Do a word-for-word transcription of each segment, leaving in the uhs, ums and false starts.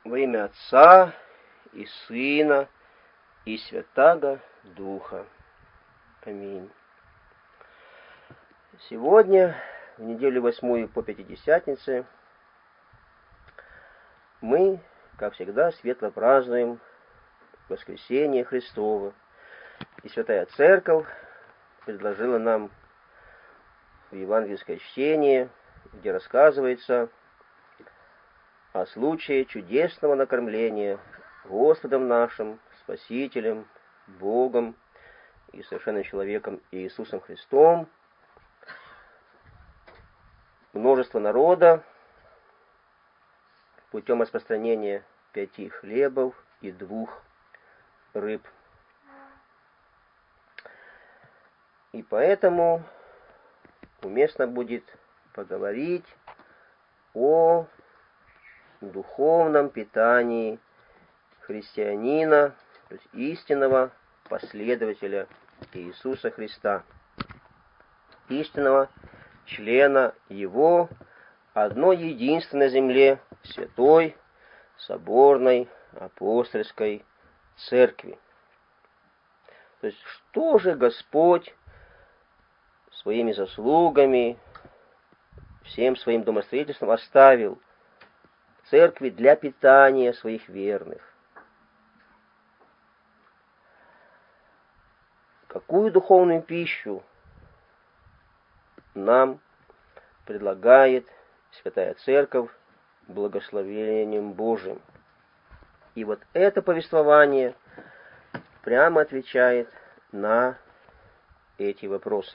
Во имя Отца и Сына и Святаго Духа. Аминь. Сегодня, в неделю восьмую по Пятидесятнице, мы, как всегда, светло празднуем Воскресение Христово. И Святая Церковь предложила нам в евангельское чтение, где рассказывается о случае чудесного накормления Господом нашим, Спасителем, Богом и совершенным человеком Иисусом Христом, множество народа путем распространения пяти хлебов и двух рыб. И поэтому уместно будет поговорить о духовном питании христианина, то есть истинного последователя Иисуса Христа, истинного члена Его одной единственной земле, святой, соборной, апостольской церкви. То есть, что же Господь своими заслугами, всем своим домостроительством оставил церкви для питания своих верных? Какую духовную пищу нам предлагает Святая Церковь благословением Божиим? И вот это повествование прямо отвечает на эти вопросы.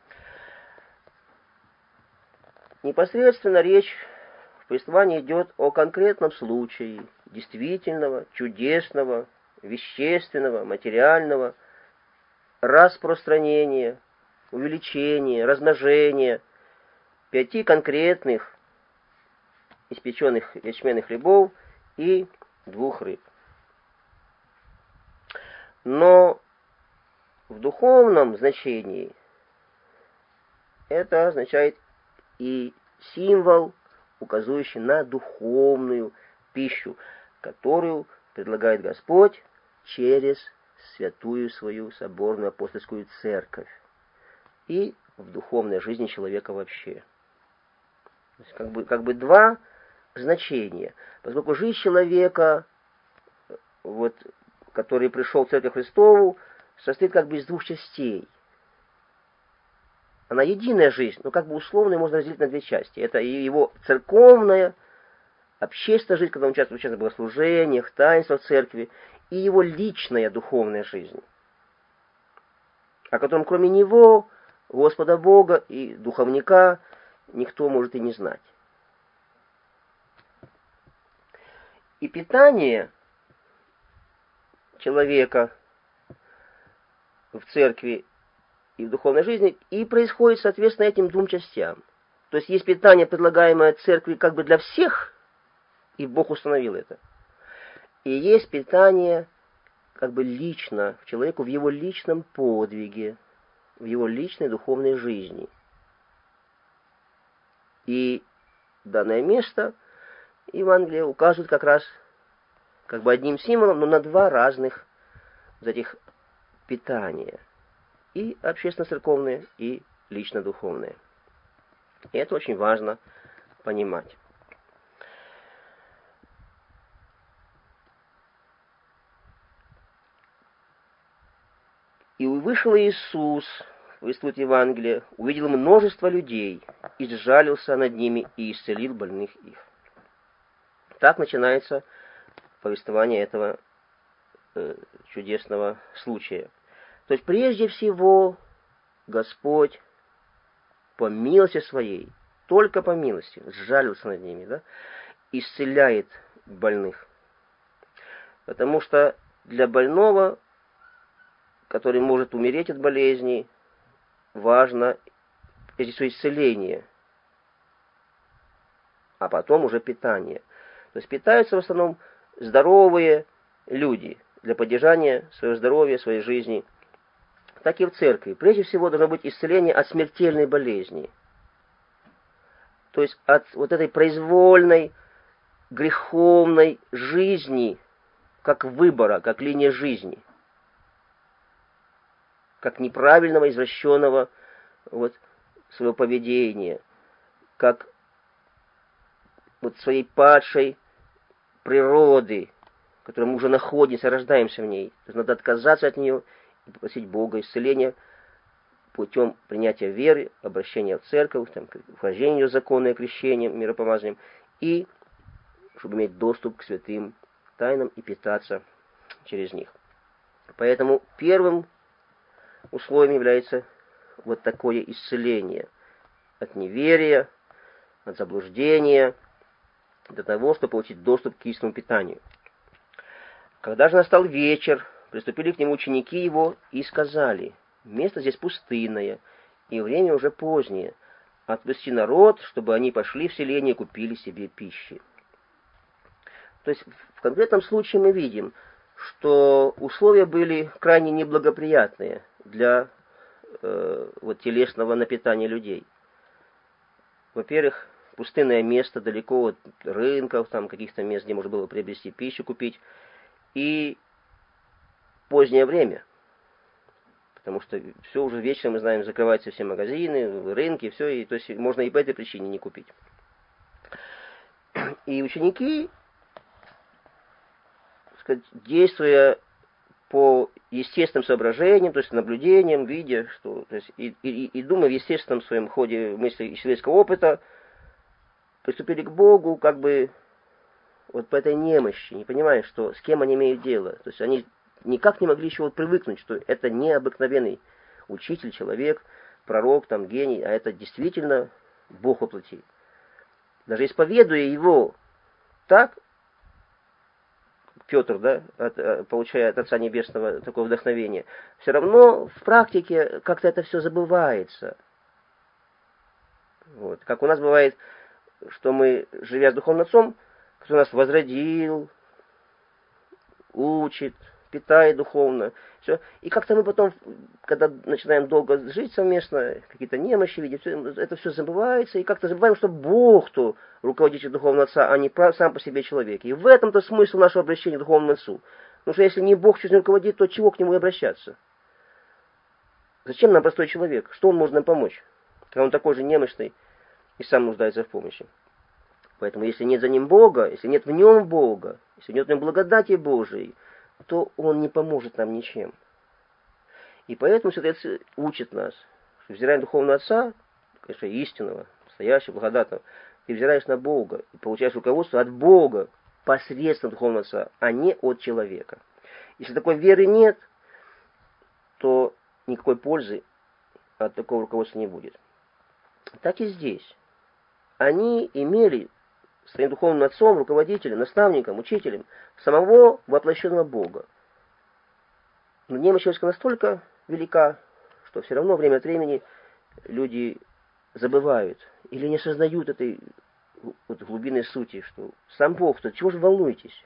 Непосредственно речь в повествовании идет о конкретном случае действительного, чудесного, вещественного, материального распространения, увеличения, размножения пяти конкретных испеченных ячменных хлебов и двух рыб. Но в духовном значении это означает и символ, указывающий на духовную пищу, которую предлагает Господь через святую свою соборную апостольскую церковь и в духовной жизни человека вообще. То есть как бы, как бы два значения. Поскольку жизнь человека, вот, который пришел в Церковь Христову, состоит как бы из двух частей. Она единая жизнь, но как бы условно можно разделить на две части. Это его церковная, общественная жизнь, когда он участвует в богослужениях, таинствах церкви, и его личная духовная жизнь, о котором кроме него, Господа Бога и духовника, никто может и не знать. И питание человека в церкви и в духовной жизни и происходит соответственно этим двум частям. То есть есть питание, предлагаемое церкви как бы для всех, и Бог установил это. И есть питание как бы лично человеку в его личном подвиге, в его личной духовной жизни. И данное место Евангелие указывает как раз как бы одним символом, но на два разных из этих питания. И общественно-церковные, и лично-духовные. И это очень важно понимать. И вышел Иисус, повествует Евангелие, увидел множество людей, и сжалился над ними, и исцелил больных их. Так начинается повествование этого э, чудесного случая. То есть прежде всего Господь по милости своей, только по милости, сжалился над ними, да, исцеляет больных. Потому что для больного, который может умереть от болезни, важно прежде всего исцеление, а потом уже питание. То есть питаются в основном здоровые люди для поддержания своего здоровья, своей жизни. Так и в церкви. Прежде всего должно быть исцеление от смертельной болезни. То есть от вот этой произвольной греховной жизни, как выбора, как линия жизни, как неправильного, извращенного вот, своего поведения, как вот своей падшей природы, в которой мы уже находимся, рождаемся в ней. То есть надо отказаться от нее и попросить Бога исцеления путем принятия веры, обращения в церковь, там, вхождения в законное крещение, миропомазанием, и чтобы иметь доступ к святым тайнам и питаться через них. Поэтому первым условием является вот такое исцеление от неверия, от заблуждения, для того, чтобы получить доступ к истинному питанию. Когда же настал вечер, приступили к нему ученики его и сказали: место здесь пустынное, и время уже позднее. Отпусти народ, чтобы они пошли в селение и купили себе пищи. То есть в конкретном случае мы видим, что условия были крайне неблагоприятные для э, вот, телесного напитания людей. Во-первых, пустынное место далеко от рынков, там каких-то мест, где можно было приобрести пищу, купить, и позднее время. Потому что все уже вечером, мы знаем, закрываются все магазины, рынки, все, и то есть можно и по этой причине не купить. И ученики, так сказать, действуя по естественным соображениям, то есть наблюдениям, видя, что, то есть, и, и, и думая в естественном своем ходе мысли и человеческого опыта, приступили к Богу как бы вот по этой немощи, не понимая, что с кем они имеют дело. То есть они никак не могли еще вот привыкнуть, что это не обыкновенный учитель, человек, пророк, там, гений, а это действительно Бог воплоти. Даже исповедуя его так, Петр, да, от, получая от Отца Небесного такое вдохновение, все равно в практике как-то это все забывается. Вот. Как у нас бывает, что мы, живя с Духовным Отцом, кто нас возродил, учит, питает духовно, все. И как-то мы потом, когда начинаем долго жить совместно, какие-то немощи видеть, это все забывается, и как-то забываем, что Бог, кто руководитель Духовного Отца, а не сам по себе человек. И в этом-то смысл нашего обращения к Духовному Отцу. Потому что если не Бог чуть не руководит, то чего к Нему и обращаться? Зачем нам простой человек? Что он может нам помочь? Когда он такой же немощный и сам нуждается в помощи. Поэтому если нет за ним Бога, если нет в нем Бога, если нет в нем благодати Божией, то он не поможет нам ничем. И поэтому Святой Отец учит нас, что взирая на Духовного Отца, конечно, истинного, настоящего, благодатного, ты взираешь на Бога и получаешь руководство от Бога посредством Духовного Отца, а не от человека. Если такой веры нет, то никакой пользы от такого руководства не будет. Так и здесь. Они имели своим духовным отцом, руководителем, наставником, учителем самого воплощенного Бога. Но немощь человеческая настолько велика, что все равно время от времени люди забывают или не осознают этой вот глубинной сути, что сам Бог, то чего же волнуетесь?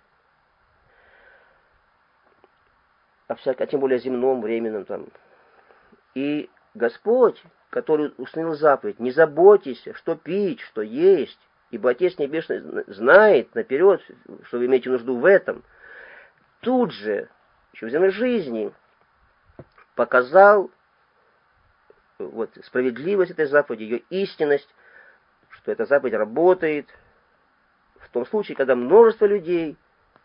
А, всяко, а тем более земном, временном там. И Господь, который установил заповедь: не заботьтесь, что пить, что есть, ибо Отец Небесный знает наперед, что вы имеете нужду в этом, тут же, еще в земной жизни, показал вот, справедливость этой заповеди, ее истинность, что эта заповедь работает в том случае, когда множество людей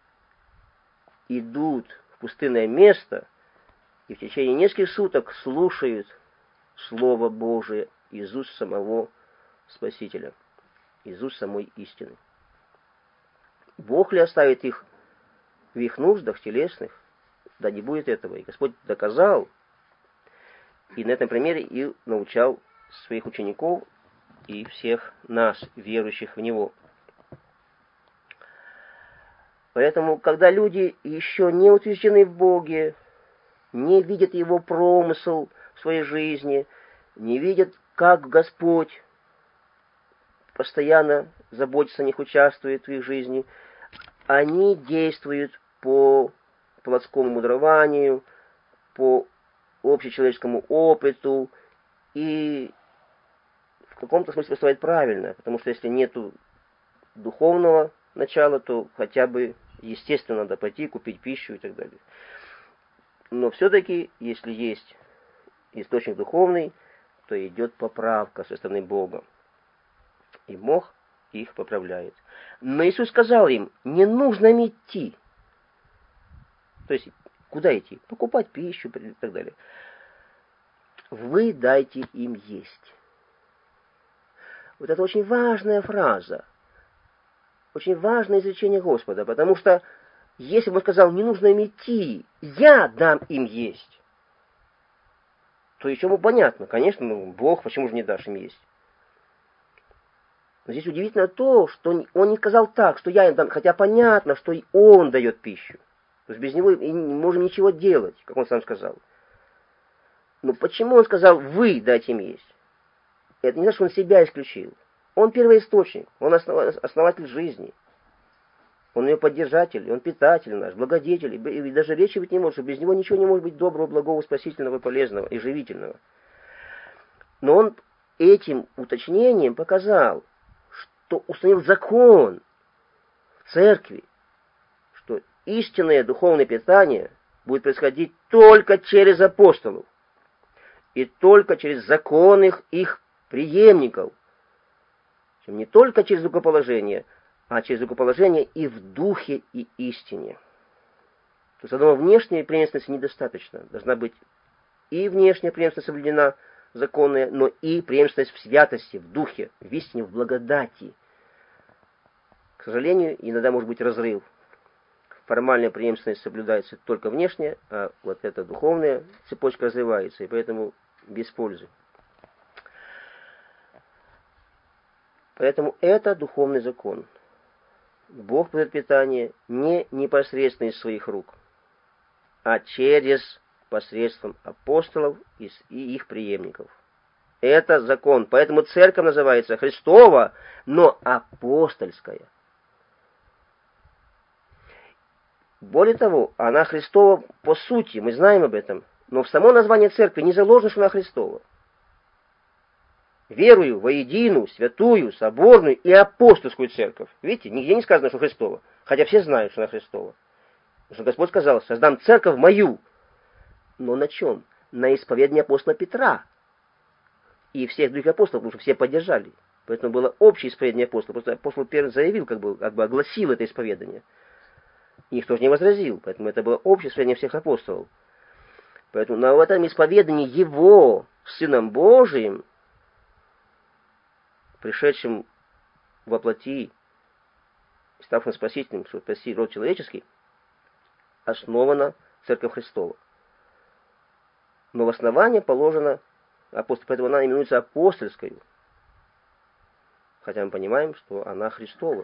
идут в пустынное место и в течение нескольких суток слушают Слово Божие из уст самого Спасителя, из уст самой истины. Бог ли оставит их в их нуждах телесных? Да не будет этого. И Господь доказал, и на этом примере и научал своих учеников и всех нас, верующих в Него. Поэтому, когда люди еще не утверждены в Боге, не видят Его промысл в своей жизни, не видят, как Господь постоянно заботится о них, участвует в их жизни, они действуют по плотскому мудрованию, по общечеловеческому опыту и в каком-то смысле поступает правильно, потому что если нету духовного начало, то хотя бы, естественно, надо пойти, купить пищу и так далее. Но все-таки, если есть источник духовный, то идет поправка со стороны Бога. И Бог их поправляет. Но Иисус сказал им, не нужно им идти. То есть, куда идти? Покупать пищу и так далее. Вы дайте им есть. Вот это очень важная фраза. Очень важное изречение Господа. Потому что, если бы он сказал, не нужно им идти, я дам им есть, то еще бы понятно. Конечно, ну, Бог, почему же не дашь им есть? Но здесь удивительно то, что он не сказал так, что я им дам, хотя понятно, что и он дает пищу. То есть без него и не можем ничего делать, как он сам сказал. Но почему он сказал, вы дайте им есть? Это не значит, что он себя исключил. Он первоисточник, он основатель жизни. Он ее поддержатель, он питатель наш, благодетель. И даже речи быть не может, что без него ничего не может быть доброго, благого, спасительного, полезного и живительного. Но он этим уточнением показал, что установил закон в церкви, что истинное духовное питание будет происходить только через апостолов и только через законных их преемников, чем не только через рукоположение, а через рукоположение и в духе и истине. То есть одного внешней преемственности недостаточно. Должна быть и внешняя преемственность соблюдена, законная, но и преемственность в святости, в духе, в истине, в благодати. К сожалению, иногда может быть разрыв. Формальная преемственность соблюдается только внешне, а вот эта духовная цепочка развивается, и поэтому без пользы. Поэтому это духовный закон. Бог дает питание не непосредственно из своих рук, а через посредством апостолов и их преемников. Это закон. Поэтому церковь называется Христова, но апостольская. Более того, она Христова по сути, мы знаем об этом, но в само название церкви не заложено, что она Христова. Верую во единую, святую, соборную и апостольскую церковь. Видите, нигде не сказано, что Христова, хотя все знают, что она Христова. Потому что Господь сказал, создам церковь мою. Но на чем? На исповедании апостола Петра и всех других апостолов, потому что все поддержали. Поэтому было общее исповедание апостола. Просто апостол Петр заявил, как бы, как бы огласил это исповедание. И никто же не возразил. Поэтому это было общее исповедание всех апостолов. Поэтому на этом исповедании его Сыном Божиим, пришедшим во плоти, ставшим спасителем, чтобы спасти род человеческий, основана Церковь Христова. Но в основании положено апостол, поэтому она именуется апостольской. Хотя мы понимаем, что она Христова.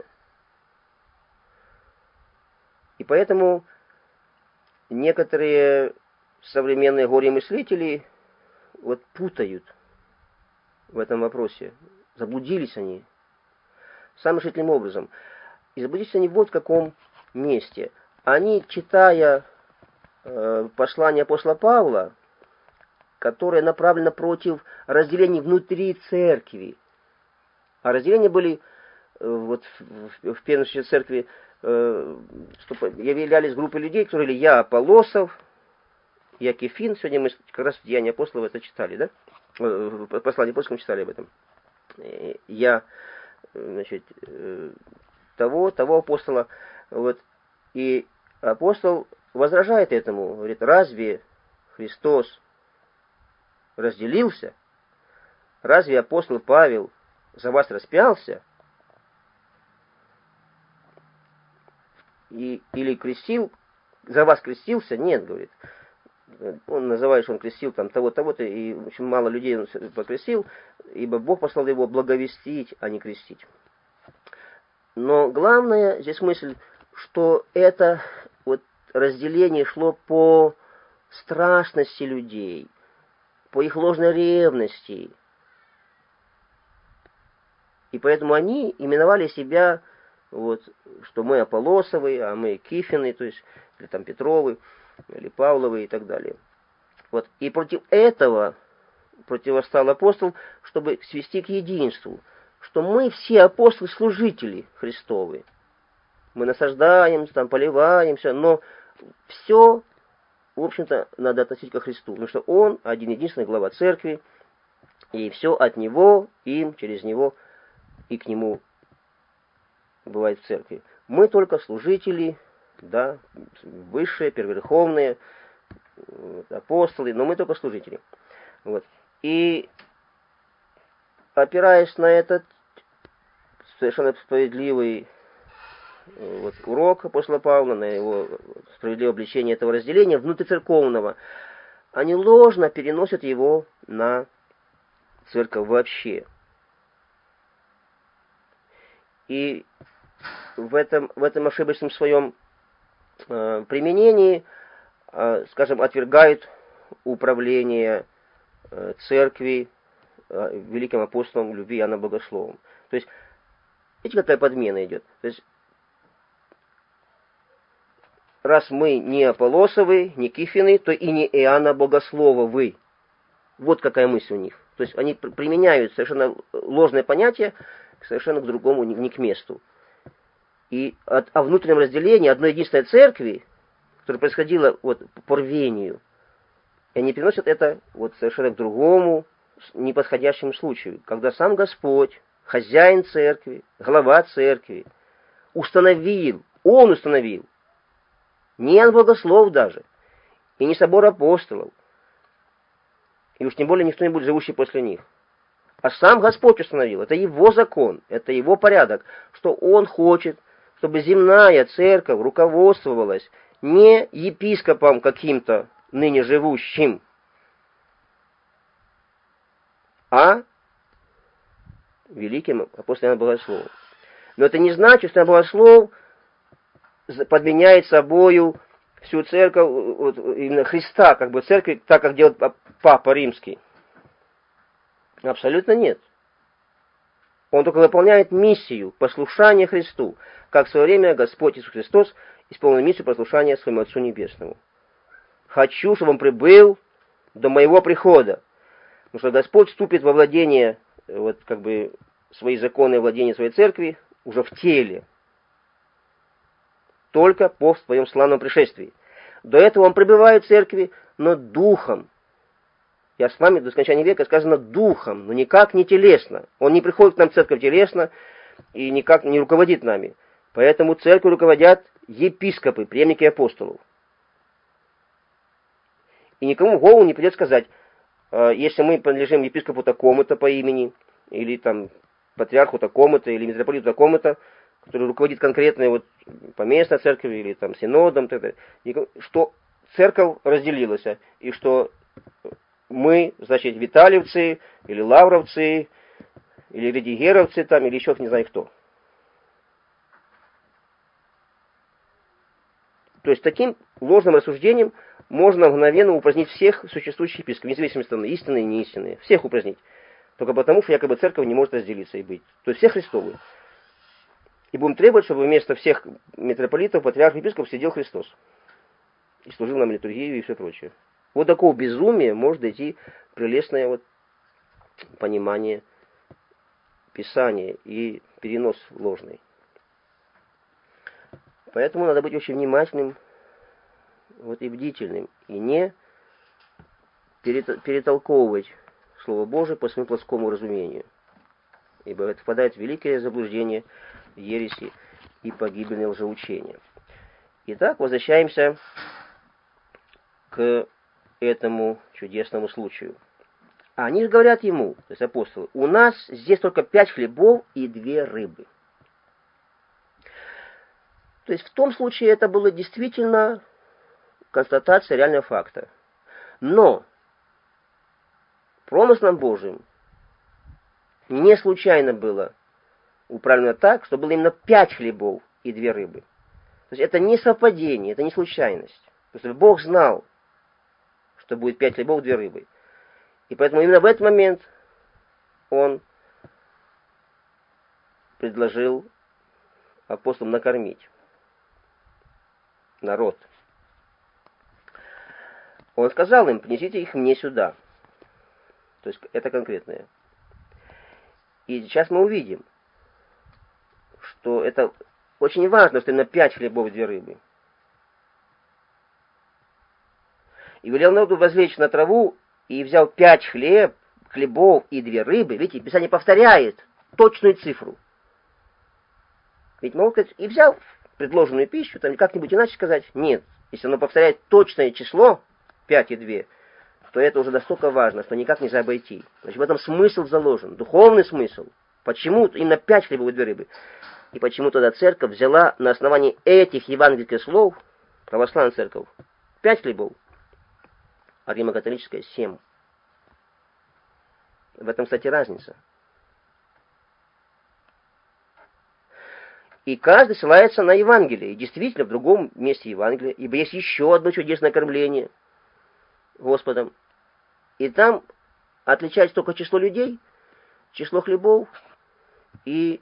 И поэтому некоторые современные горе-мыслители вот путают в этом вопросе. Заблудились они самым решительным образом. И заблудились они вот в каком месте. Они, читая э, послание апостола Павла, которое направлено против разделений внутри церкви, а разделения были э, вот в, в первой церкви, э, что являлись группы людей, которые говорили, я Аполлосов, я Кефин. Сегодня мы как раз в Деянии апостолов это читали, да? В послании апостолам читали об этом. Я, значит, того, того апостола. Вот. И апостол возражает этому. Говорит, разве Христос разделился? Разве апостол Павел за вас распялся? И, или крестил, за вас крестился? Нет, говорит. Он называет, что он крестил там того-того-то, и очень мало людей он покрестил, ибо Бог послал его благовестить, а не крестить. Но главная здесь мысль, что это вот разделение шло по страшности людей, по их ложной ревности. И поэтому они именовали себя, вот, что мы Аполлосовы, а мы Кифины, то есть, или там Петровы, или Павловы и так далее. Вот. И против этого противостал апостол, чтобы свести к единству, что мы все апостолы-служители Христовы. мы насаждаем, там, поливаемся, но все, в общем-то, надо относить ко Христу, потому что Он один единственный глава церкви, и все от Него, им, через Него и к Нему бывает в церкви. Мы только служители, да, высшие, первоверховные, апостолы, но мы только служители. Вот. И опираясь на этот совершенно справедливый вот, урок апостола Павла, на его справедливое обличение этого разделения внутрицерковного, они ложно переносят его на церковь вообще. И в этом, в этом ошибочном своем э, применении, э, скажем, отвергают управление э, церкви э, великим апостолом любви Иоанном Богословом. То есть, видите, какая подмена идет? То есть, раз мы не Аполлосовы, не Кифины, то и не Иоанна Богослова вы. Вот какая мысль у них. То есть они применяют совершенно ложное понятие совершенно к другому, не к месту. И от, о внутреннем разделении одной единственной церкви, которая происходила вот, по рвению, и они переносят это вот, совершенно к другому, неподходящему случаю, когда сам Господь, хозяин церкви, глава церкви, установил, Он установил, не Иоанн Богослов даже, и не собор апостолов, и уж тем более никто не будет живущий после них. А сам Господь установил, это Его закон, это Его порядок, что Он хочет, чтобы земная церковь руководствовалась не епископом каким-то ныне живущим, а великим апостолом Иоанном Богословом. Но это не значит, что Иоанн Богослов подменяет собою всю церковь, вот, именно Христа, как бы церковь, так как делает Папа Римский. Абсолютно нет. Он только выполняет миссию послушания Христу, как в свое время Господь Иисус Христос исполнил миссию послушания своему Отцу Небесному. Хочу, чтобы он прибыл до моего прихода. Потому что Господь вступит во владение, вот как бы свои законы владения своей церкви уже в теле. Только по своем славном пришествии. До этого он пребывает в церкви, но духом. Я с вами до скончания века сказано духом, но никак не телесно. Он не приходит к нам в церковь телесно и никак не руководит нами. Поэтому церковь руководят епископы, преемники апостолов. И никому в голову не придет сказать, если мы принадлежим епископу такому-то по имени, или там патриарху такому-то, или митрополиту такому-то, который руководит конкретной вот поместной церковью, или там синодом, что церковь разделилась, и что мы, значит, витальевцы, или лавровцы, или редигеровцы, там, или еще не знаю кто. То есть таким ложным рассуждением можно мгновенно упразднить всех существующих епископов, вне зависимости от истинные и неистинные. Всех упразднить. Только потому, что якобы церковь не может разделиться и быть. То есть все Христовы. И будем требовать, чтобы вместо всех митрополитов, патриархов, епископов сидел Христос. И служил нам литургию и все прочее. Вот такого безумия может дойти прелестное вот понимание Писания и перенос ложный. Поэтому надо быть очень внимательным вот, и бдительным, и не перетолковывать Слово Божие по своему плоскому разумению. Ибо это впадает в великое заблуждение, ереси и погибельное лжеучение. Итак, возвращаемся к этому чудесному случаю. А они же говорят ему, то есть апостолы, у нас здесь только пять хлебов и две рыбы. То есть в том случае это было действительно констатация реального факта. Но промыслом Божьим не случайно было управлено так, что было именно пять хлебов и две рыбы. То есть это не совпадение, это не случайность. То есть Бог знал, что будет пять хлебов и две рыбы. И поэтому именно в этот момент Он предложил апостолам накормить народ. Он сказал им, принесите их мне сюда. То есть это конкретное. И сейчас мы увидим, что это очень важно, что именно пять хлебов и две рыбы. И велел народу возлечь на траву, и взял пять хлеб, хлебов и две рыбы. Видите, Писание повторяет точную цифру. Ведь могут сказать, и взял предложенную пищу, там как-нибудь иначе сказать, нет. Если оно повторяет точное число, пять и два, то это уже настолько важно, что никак нельзя обойти. Значит, в этом смысл заложен, духовный смысл. Почему именно пять хлебов и две рыбы? И почему тогда церковь взяла на основании этих евангельских слов, православная церковь, пять хлебов, а римо-католическая семь. В этом, кстати, разница. И каждый ссылается на Евангелие. И действительно, в другом месте Евангелия, ибо есть еще одно чудесное кормление Господом. И там отличается только число людей, число хлебов и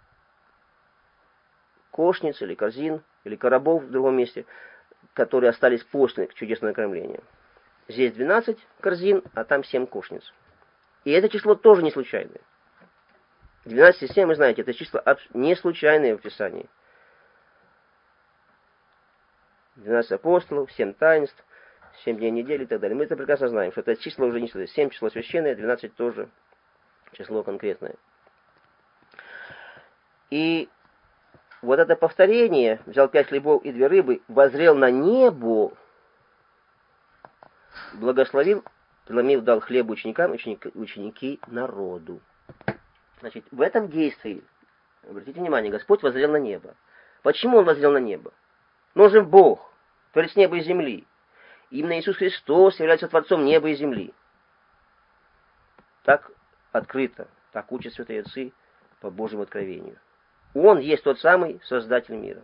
кошниц, или корзин, или коробов в другом месте, которые остались после чудесного кормления. Здесь двенадцать корзин, а там семь кошниц. И это число тоже не случайное. двенадцать и семь, вы знаете, это числа не случайные в Писании. двенадцать апостолов, семь таинств, семь дней недели и так далее. Мы это прекрасно знаем, что это число уже не случайное. семь число священное, двенадцать тоже число конкретное. И вот это повторение, взял пять хлебов и две рыбы, воззрел на небо, благословил, преломил, дал хлеб ученикам, ученики, ученики народу. Значит, в этом действии, обратите внимание, Господь воззрел на небо. Почему Он воззрел на небо? Но Он же Бог, Творец неба и земли. Именно Иисус Христос является Творцом неба и земли. Так открыто, так учат святые отцы по Божьему откровению. Он есть тот самый Создатель мира.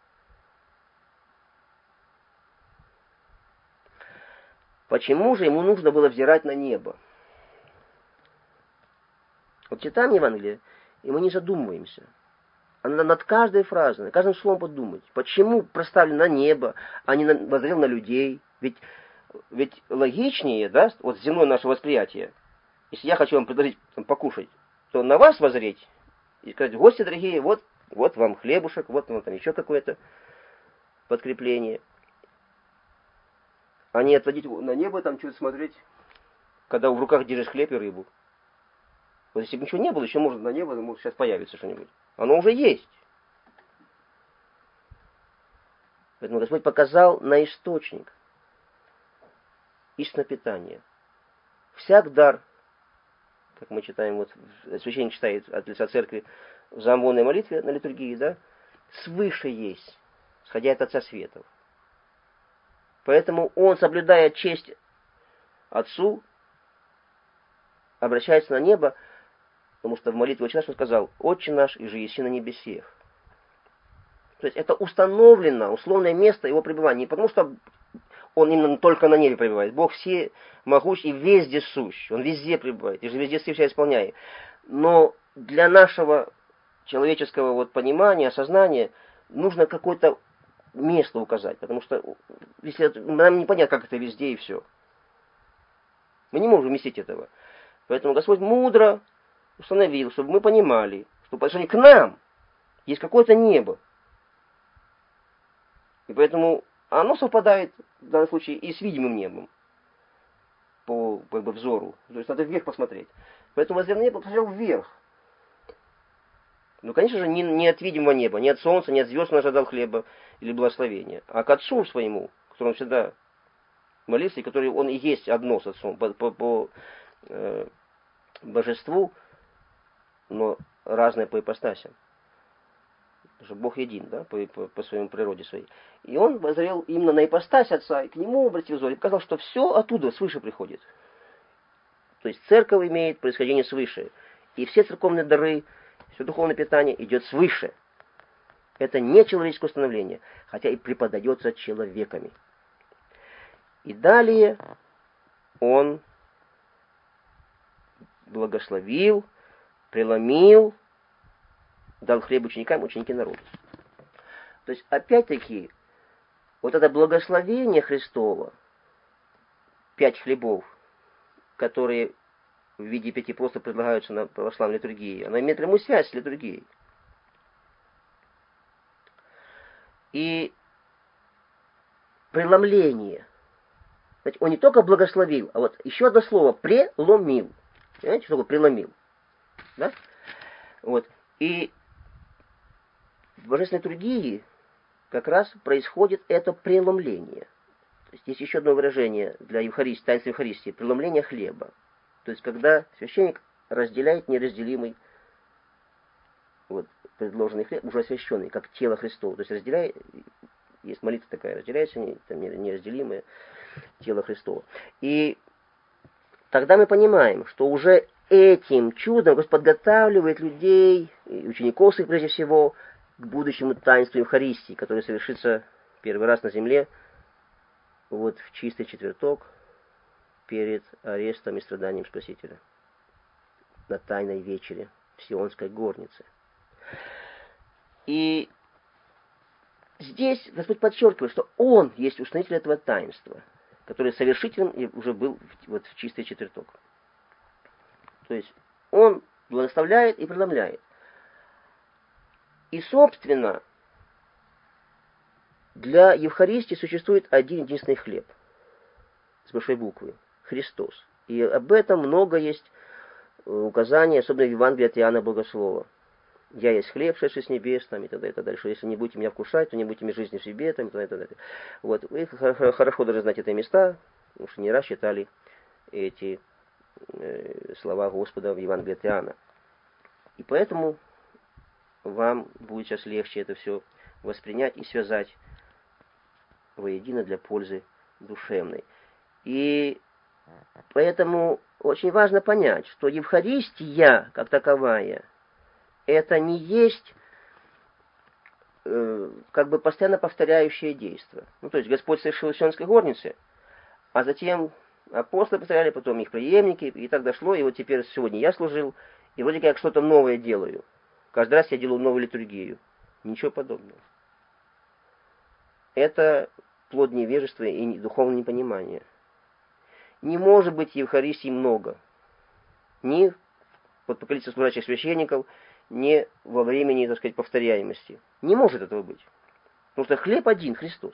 Почему же ему нужно было взирать на небо? Вот читаем Евангелие, и мы не задумываемся. А надо над каждой фразой, над каждым словом подумать. Почему проставлено на небо, а не на, воззрел на людей? Ведь, ведь логичнее, да, вот земное наше восприятие. Если я хочу вам предложить там, покушать, то на вас воззреть и сказать, гости дорогие, вот, вот вам хлебушек, вот вам там еще какое-то подкрепление. А не отводить на небо, там что-то смотреть, когда в руках держишь хлеб и рыбу. Вот если бы ничего не было, еще может на небо, может сейчас появится что-нибудь. Оно уже есть. Поэтому Господь показал на источник, истинное питание. Всяк дар, как мы читаем, вот священник читает от лица церкви в замвонной молитве на литургии, да, свыше есть, сходя от Отца Светов. Поэтому он, соблюдая честь Отцу, обращается на небо, потому что в молитве «Отче наш» он сказал «Отче наш, и же еси на небесех». То есть это установлено, условное место его пребывания. Не потому что он именно только на небе пребывает. Бог все могущ и везде сущ. Он везде пребывает, и же везде все исполняет. Но для нашего человеческого вот понимания, осознания нужно какое-то место указать. Потому что если нам непонятно, как это везде и все. Мы не можем вместить этого. Поэтому Господь мудро установил, чтобы мы понимали, что по отношению к нам есть какое-то небо. И поэтому оно совпадает в данном случае и с видимым небом по, по, по взору. То есть надо вверх посмотреть. Поэтому воззрел на небо, посмотрел вверх. Ну, конечно же, не, не от видимого неба, не от солнца, не от звезд он ожидал хлеба или благословения, а к Отцу своему, которому всегда молился, и который он и есть одно с Отцом по, по, по э, божеству, но разное по ипостасям. Потому что Бог един, да, по, по, по своей природе своей. И он воззрел именно на ипостась Отца, и к нему обратил взор, и показал, что все оттуда, свыше приходит. То есть церковь имеет происхождение свыше. И все церковные дары, все духовное питание идет свыше. Это не человеческое установление, хотя и преподается человеками. И далее он благословил, преломил, дал хлеб ученикам, ученики народу. То есть, опять-таки, вот это благословение Христово, пять хлебов, которые в виде пяти просто предлагаются на православной литургии, оно имеет прямую связь с литургией. и преломление. Знаете, он не только благословил, а вот еще одно слово преломил. Понимаете, что такое преломил? Да? Вот. И в божественной литургии как раз происходит это преломление. То есть есть еще одно выражение для Евхаристии, таинства Евхаристии, преломление хлеба. То есть когда священник разделяет неразделимый вот, предложенный хлеб, уже освященный, как тело Христово. То есть разделяет, есть молитва такая, разделяется там, неразделимое тело Христово. И тогда мы понимаем, что уже этим чудом Господь подготавливает людей, учеников своих прежде всего, к будущему таинству Евхаристии, которое совершится первый раз на земле, вот в чистый четверток, перед арестом и страданием Спасителя, на Тайной вечере в Сионской горнице. И здесь Господь подчеркивает, что Он есть установитель этого таинства, который совершителем уже был вот в чистый четверток. То есть Он благословляет и преломляет. И, собственно, для Евхаристии существует один единственный хлеб с большой буквы – Христос. И об этом много есть указаний, особенно в Евангелии от Иоанна Богослова. «Я есть хлеб, шедший с небес», там, и т.д. и т.д. Что если не будете меня вкушать, то не будете иметь жизни в себе, там, и т.д. и т.д. Вот. Вы хорошо должны знать эти места, потому что не раз читали эти э, слова Господа в Евангелии от Иоанна. И поэтому вам будет сейчас легче это все воспринять и связать воедино для пользы душевной. И поэтому очень важно понять, что Евхаристия, как таковая, это не есть э, как бы постоянно повторяющее действие. Ну, то есть Господь совершил в Сионской горнице, а затем апостолы повторяли, потом их преемники, и так дошло, и вот теперь сегодня я служил, и вроде как что-то новое делаю. Каждый раз я делаю новую литургию. Ничего подобного. Это плод невежества и духовного непонимания. Не может быть Евхаристии много. Ни под покровительством служащих священников, ни во времени, так сказать, повторяемости. Не может этого быть. Потому что хлеб один, Христос.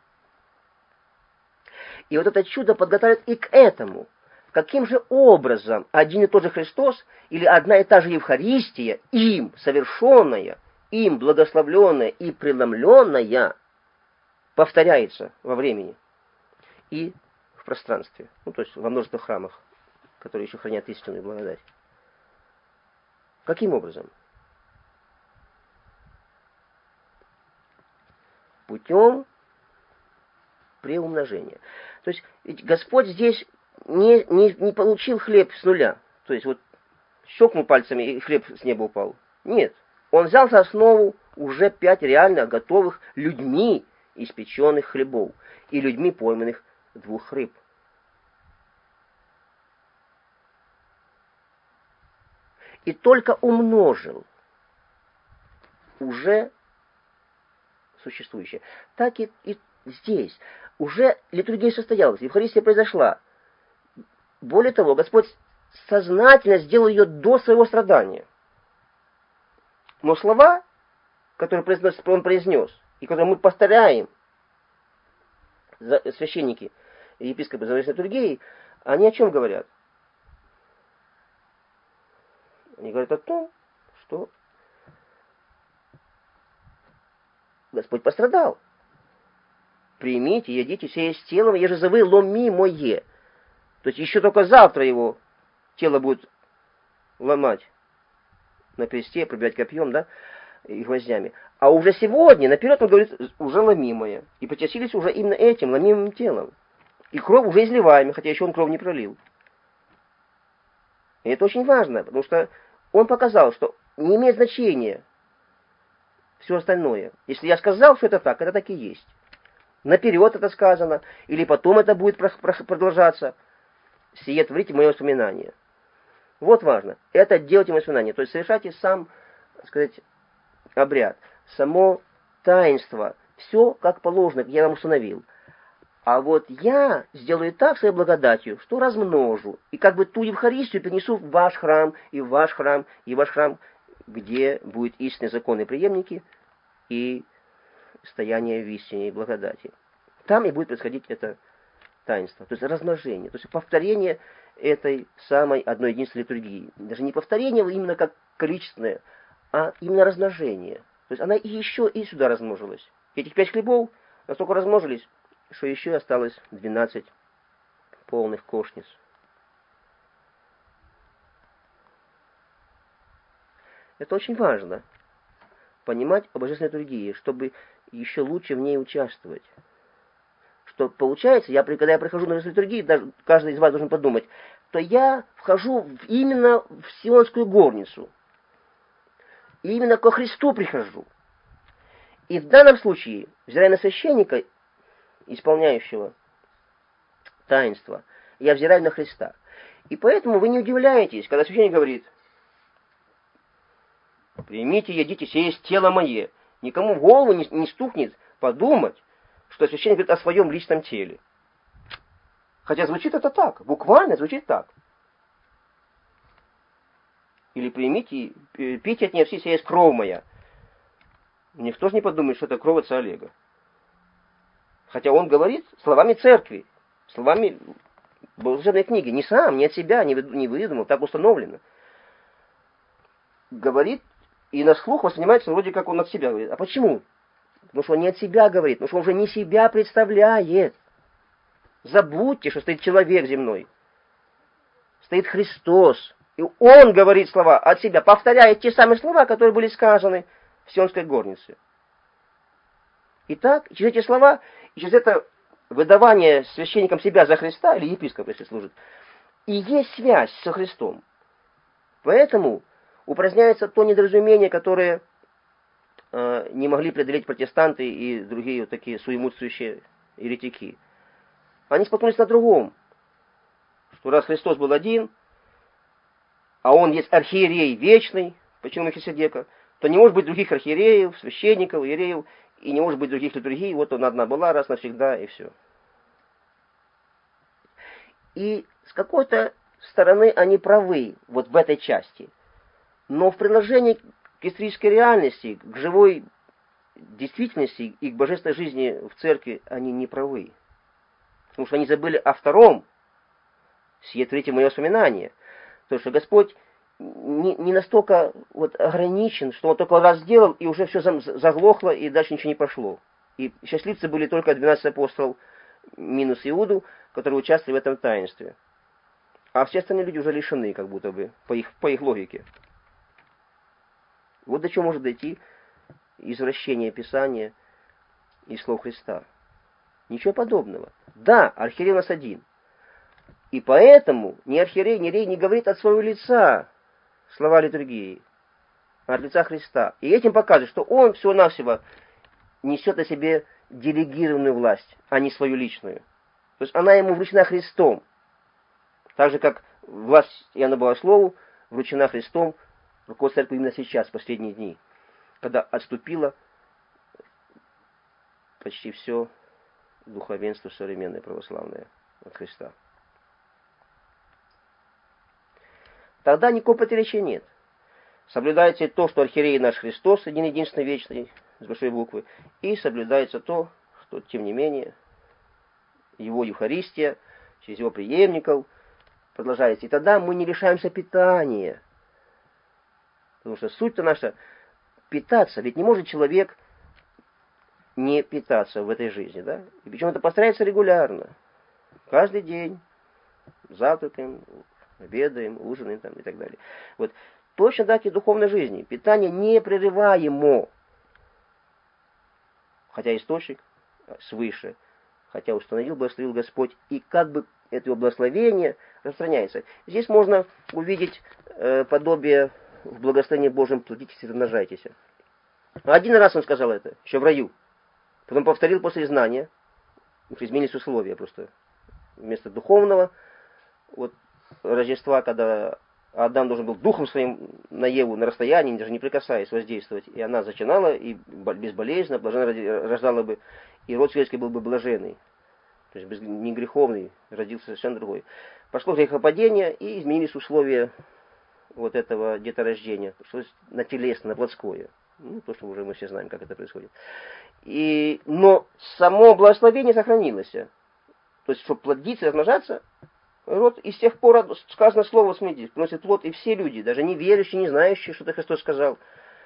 И вот это чудо подготавливает и к этому. Каким же образом один и тот же Христос или одна и та же Евхаристия, им совершенная, им благословленная и преломленная, повторяется во времени и в пространстве. Ну, то есть во множественных храмах, которые еще хранят истинную благодать. Каким образом? Путем преумножения. То есть ведь Господь здесь не, не, не получил хлеб с нуля. То есть вот щелкнул пальцами, и хлеб с неба упал. Нет. Он взял за основу уже пять реально готовых людьми испеченных хлебов и людьми пойманных двух рыб. И только умножил уже существующее. Так и, и здесь. Уже литургия состоялась, Евхаристия произошла. Более того, Господь сознательно сделал ее до своего страдания. Но слова, которые произносит, Он произнес, и которые мы повторяем, священники и епископы за литургией, они о чем говорят? Они говорят о том, что Господь пострадал. Примите, едите, сие есть телом, еже вы ломимое. То есть еще только завтра его тело будет ломать на кресте, пробивать копьем, да, и гвоздями. А уже сегодня, наперед, он говорит, уже ломимое. И потесились уже именно этим ломимым телом. И кровь уже изливаемая, хотя еще он кровь не пролил. И это очень важно, потому что он показал, что не имеет значения все остальное. Если я сказал, что это так, это так и есть. Наперед это сказано, или потом это будет продолжаться. Сие творите мое воспоминание. Вот важно. Это делайте мое воспоминание. То есть совершайте сам, так сказать, обряд. Само таинство. Все как положено, как я вам установил. А вот я сделаю так своей благодатью, что размножу. И как бы ту Евхаристию перенесу в ваш храм, и в ваш храм, и в ваш храм, где будут истинные законные преемники и стояния в истине и благодати. Там и будет происходить это таинство, то есть размножение, то есть повторение этой самой одной единственной литургии. Даже не повторение именно как количественное, а именно размножение. То есть она и еще и сюда размножилась. Этих пять хлебов настолько размножились, что еще осталось двенадцать полных кошниц. Это очень важно, понимать о божественной литургии, чтобы еще лучше в ней участвовать. Что получается, я, когда я прихожу на божественную литургию, даже каждый из вас должен подумать, то я вхожу в, именно в Сионскую горницу. И именно ко Христу прихожу. И в данном случае, взирая на священника, исполняющего таинство, я взираю на Христа. И поэтому вы не удивляетесь, когда священник говорит: примите, едите, сие есть тело мое. Никому в голову не, не стукнет подумать, что священник говорит о своем личном теле. Хотя звучит это так, буквально звучит так. Или примите, пейте от нее все, сия есть кровь моя. Никто же не подумает, что это кровь отца Олега. Хотя он говорит словами церкви, словами божественной книги. Не сам, не от себя, не выдумал, так установлено. Говорит, и на слух воспринимается вроде как он от себя говорит. А почему? Потому что он не от себя говорит, потому что он уже не себя представляет. Забудьте, что стоит человек земной. Стоит Христос. И он говорит слова от себя, повторяет те самые слова, которые были сказаны в Сионской горнице. Итак, через эти слова, и через это выдавание священником себя за Христа, или епископ, если служит, и есть связь со Христом. Поэтому упраздняется то недоразумение, которое э, не могли преодолеть протестанты и другие вот такие суемудствующие еретики. Они споткнулись на другом, что раз Христос был один, а он есть архиерей вечный, почему Мелхиседека, то не может быть других архиереев, священников, иереев, и не может быть других литургий, вот она одна была раз навсегда, и все. И с какой-то стороны они правы вот в этой части. Но в приложении к исторической реальности, к живой действительности и к божественной жизни в церкви они не правы. Потому что они забыли о втором, сие третье мое воспоминание. То, что Господь не, не настолько вот ограничен, что Он только раз сделал, и уже все заглохло, и дальше ничего не пошло. И счастливцы были только двенадцать апостолов, минус Иуду, которые участвовали в этом таинстве. А все остальные люди уже лишены, как будто бы, по их, по их логике. Вот до чего может дойти извращение Писания и слов Христа. Ничего подобного. Да, архиерей у нас один. И поэтому ни архиерей, ни рей не говорит от своего лица слова литургии, а от лица Христа. И этим показывает, что он всего-навсего несет на себе делегированную власть, а не свою личную. То есть она ему вручена Христом. Так же, как власть Иоанна Богослову вручена Христом руководству церкви именно сейчас, в последние дни, когда отступило почти все духовенство современное православное от Христа. Тогда никакого противоречия нет. Соблюдается то, что архиерей наш Христос, один единственный вечный, с большой буквы, и соблюдается то, что, тем не менее, его Евхаристия, через его преемников продолжается. И тогда мы не лишаемся питания. Потому что суть-то наша питаться. Ведь не может человек не питаться в этой жизни, да? И причем это повторяется регулярно. Каждый день. Завтракаем, обедаем, ужинаем там, и так далее. Вот. Точно так и в духовной жизни. Питание непрерываемо. Хотя источник свыше. Хотя установил, благословил Господь. И как бы это его благословение распространяется. Здесь можно увидеть э, подобие в благословении Божьем: плодитесь и размножайтесь. Один раз он сказал это, еще в раю. Потом повторил после знания. Изменились условия просто. Вместо духовного вот, Рождества, когда Адам должен был духом своим на Еву на расстоянии, даже не прикасаясь, воздействовать. И она зачинала, и безболезненно, блаженно рождала бы, и род человеческий был бы блаженный. То есть без, не греховный, родился совершенно другой. Пошло грехопадение, и изменились условия вот этого деторождения. Пришлось на телесное, на плотское. Ну, то, что уже мы все знаем, как это происходит. И, но само благословение сохранилось. То есть, чтобы плодиться и размножаться, вот, и с тех пор сказано слово, смотрите, приносит плод и все люди, даже не верующие, не знающие, что-то Христос сказал,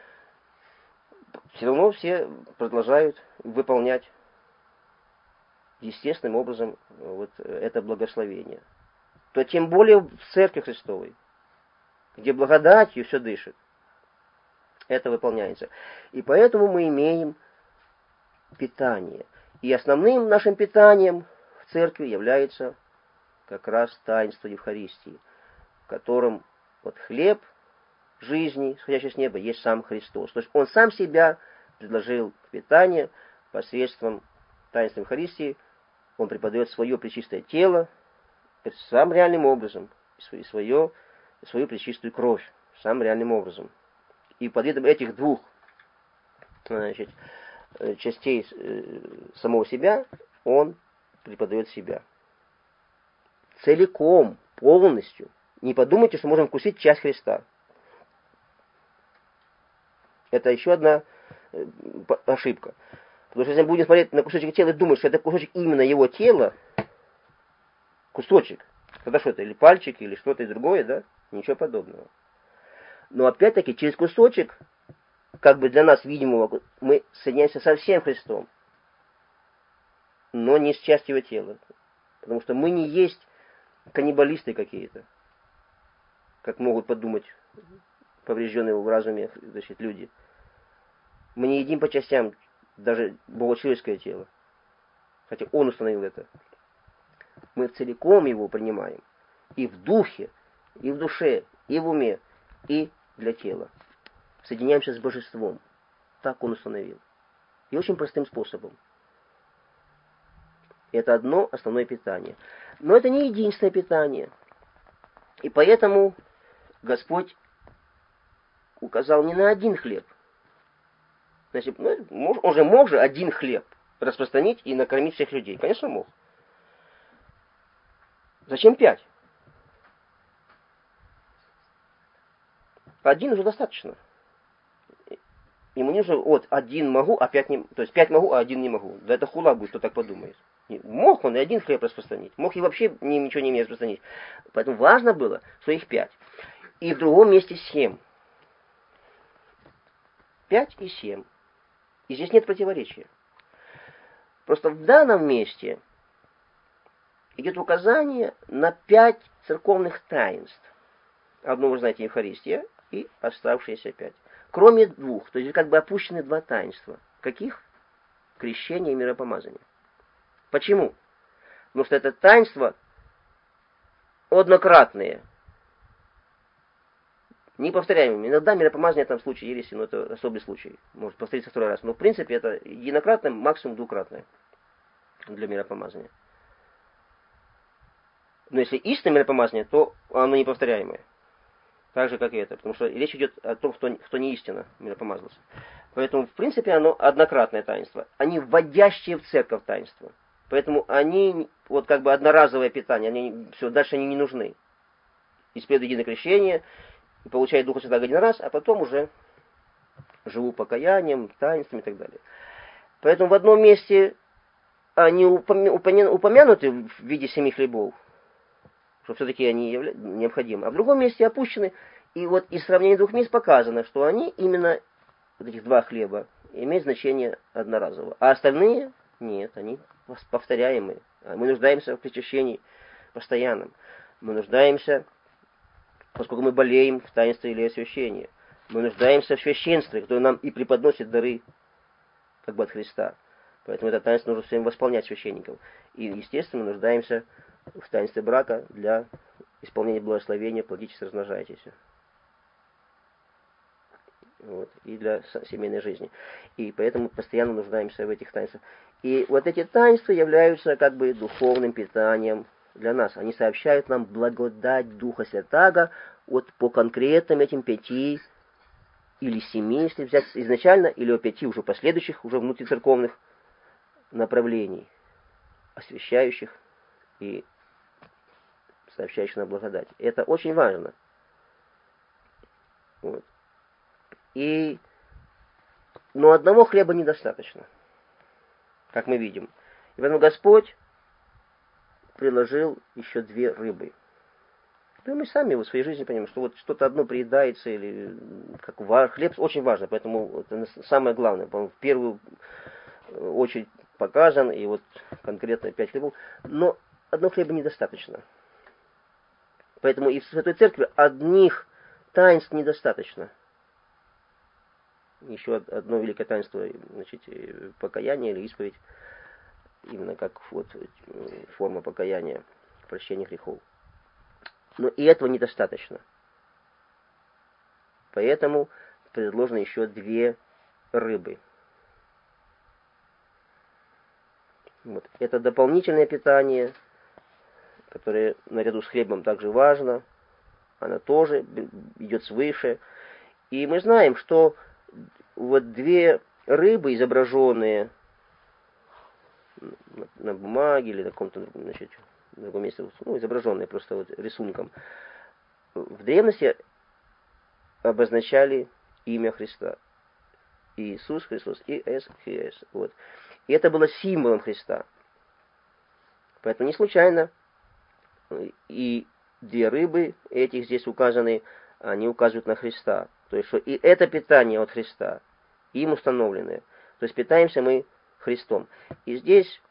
все равно все продолжают выполнять естественным образом вот это благословение. То тем более в Церкви Христовой, где благодатью все дышит, это выполняется. И поэтому мы имеем питание. И основным нашим питанием в Церкви является как раз таинство Евхаристии, в котором вот хлеб жизни, сходящий с неба, есть сам Христос. То есть Он сам себя предложил в питание посредством таинства Евхаристии. Он преподает свое пречистое тело, самым реальным образом, и свое, свою пречистую кровь, самым реальным образом. И под видом этих двух, значит, частей самого себя Он преподает себя. Целиком, полностью. Не подумайте, что можем вкусить часть Христа. Это еще одна ошибка. Потому что если мы будем смотреть на кусочек тела и думать, что это кусочек именно его тела, кусочек, тогда что это, или пальчик, или что-то другое, да? Ничего подобного. Но опять-таки, через кусочек, как бы для нас видимого, мы соединяемся со всем Христом, но не с частью его тела. Потому что мы не есть каннибалисты какие-то, как могут подумать поврежденные в разуме, значит, люди. Мы не едим по частям даже богочеловеческое тело, хотя Он установил это. Мы целиком его принимаем и в духе, и в душе, и в уме, и для тела. Соединяемся с Божеством. Так Он установил. И очень простым способом. Это одно основное питание. Но это не единственное питание. И поэтому Господь указал не на один хлеб. Значит, ну, он же мог же один хлеб распространить и накормить всех людей. Конечно, мог. Зачем пять? Один уже достаточно. Ему не нужно вот один могу, а пять не... То есть пять могу, а один не могу. Да это хула будет, кто так подумает. Мог он и один хлеб распространить. Мог и вообще ничего не иметь распространить. Поэтому важно было, что их пять. И в другом месте семь. Пять и семь. И здесь нет противоречия. Просто в данном месте идет указание на пять церковных таинств. Одно, вы знаете, Евхаристия и оставшиеся пять. Кроме двух, то есть как бы опущены два таинства. Каких? Крещение и миропомазание. Почему? Потому что это таинства однократные, неповторяемыми. Иногда миропомазание в этом случае ереси, но это особый случай. Может повториться второй раз. Но в принципе это единократное, максимум двукратное для миропомазания. Но если истинное миропомазание, то оно неповторяемое. Так же, как и это. Потому что речь идет о том, кто, кто не истинно миропомазался. Поэтому, в принципе, оно однократное таинство. Они вводящие в церковь таинства. Поэтому они, вот как бы одноразовое питание, они, все, дальше они не нужны. Исповедуют единое крещение, и получают Духа Святаго один раз, а потом уже живут покаянием, таинством и так далее. Поэтому в одном месте они упомянуты в виде семи хлебов, что все-таки они явля... необходимы, а в другом месте опущены, и вот из сравнения двух мест показано, что они именно, вот этих два хлеба, имеют значение одноразового, а остальные нет, они повторяемые. Мы нуждаемся в причащении постоянном. Мы нуждаемся, поскольку мы болеем в таинстве или освящении. Мы нуждаемся в священстве, которое нам и преподносит дары как бы от Христа. Поэтому это таинство нужно всем восполнять священникам. И, естественно, мы нуждаемся в таинстве брака для исполнения благословения, плодитесь, размножайтесь. Вот, и для семейной жизни. И поэтому постоянно нуждаемся в этих таинствах. И вот эти таинства являются как бы духовным питанием для нас. Они сообщают нам благодать Духа Святаго вот по конкретным этим пяти или семи, если взять изначально, или о пяти уже последующих, уже внутрицерковных направлений, освящающих и сообщающих нам благодать. Это очень важно. Вот. И, но одного хлеба недостаточно. как мы видим. И поэтому Господь предложил еще две рыбы. Да мы сами в своей жизни понимаем, что вот что-то одно приедается, или как хлеб очень важно, поэтому это самое главное. Он в первую очередь показан, и вот конкретно пять хлебов. Но одного хлеба недостаточно. Поэтому и в Святой Церкви одних таинств недостаточно. Еще одно великое таинство, значит, покаяние или исповедь, именно как вот форма покаяния, прощения грехов. Но и этого недостаточно. Поэтому предложено еще две рыбы. Вот. Это дополнительное питание, которое наряду с хлебом также важно. Оно тоже идет свыше. И мы знаем, что вот две рыбы, изображенные на бумаге или на каком-то, значит, в другом месте, ну, изображенные просто вот рисунком, в древности обозначали имя Христа. Иисус Христос, И С Х С. Вот. И это было символом Христа. Поэтому не случайно и две рыбы этих здесь указаны, они указывают на Христа. То есть, что и это питание от Христа, им установленное. То есть, питаемся мы Христом. И здесь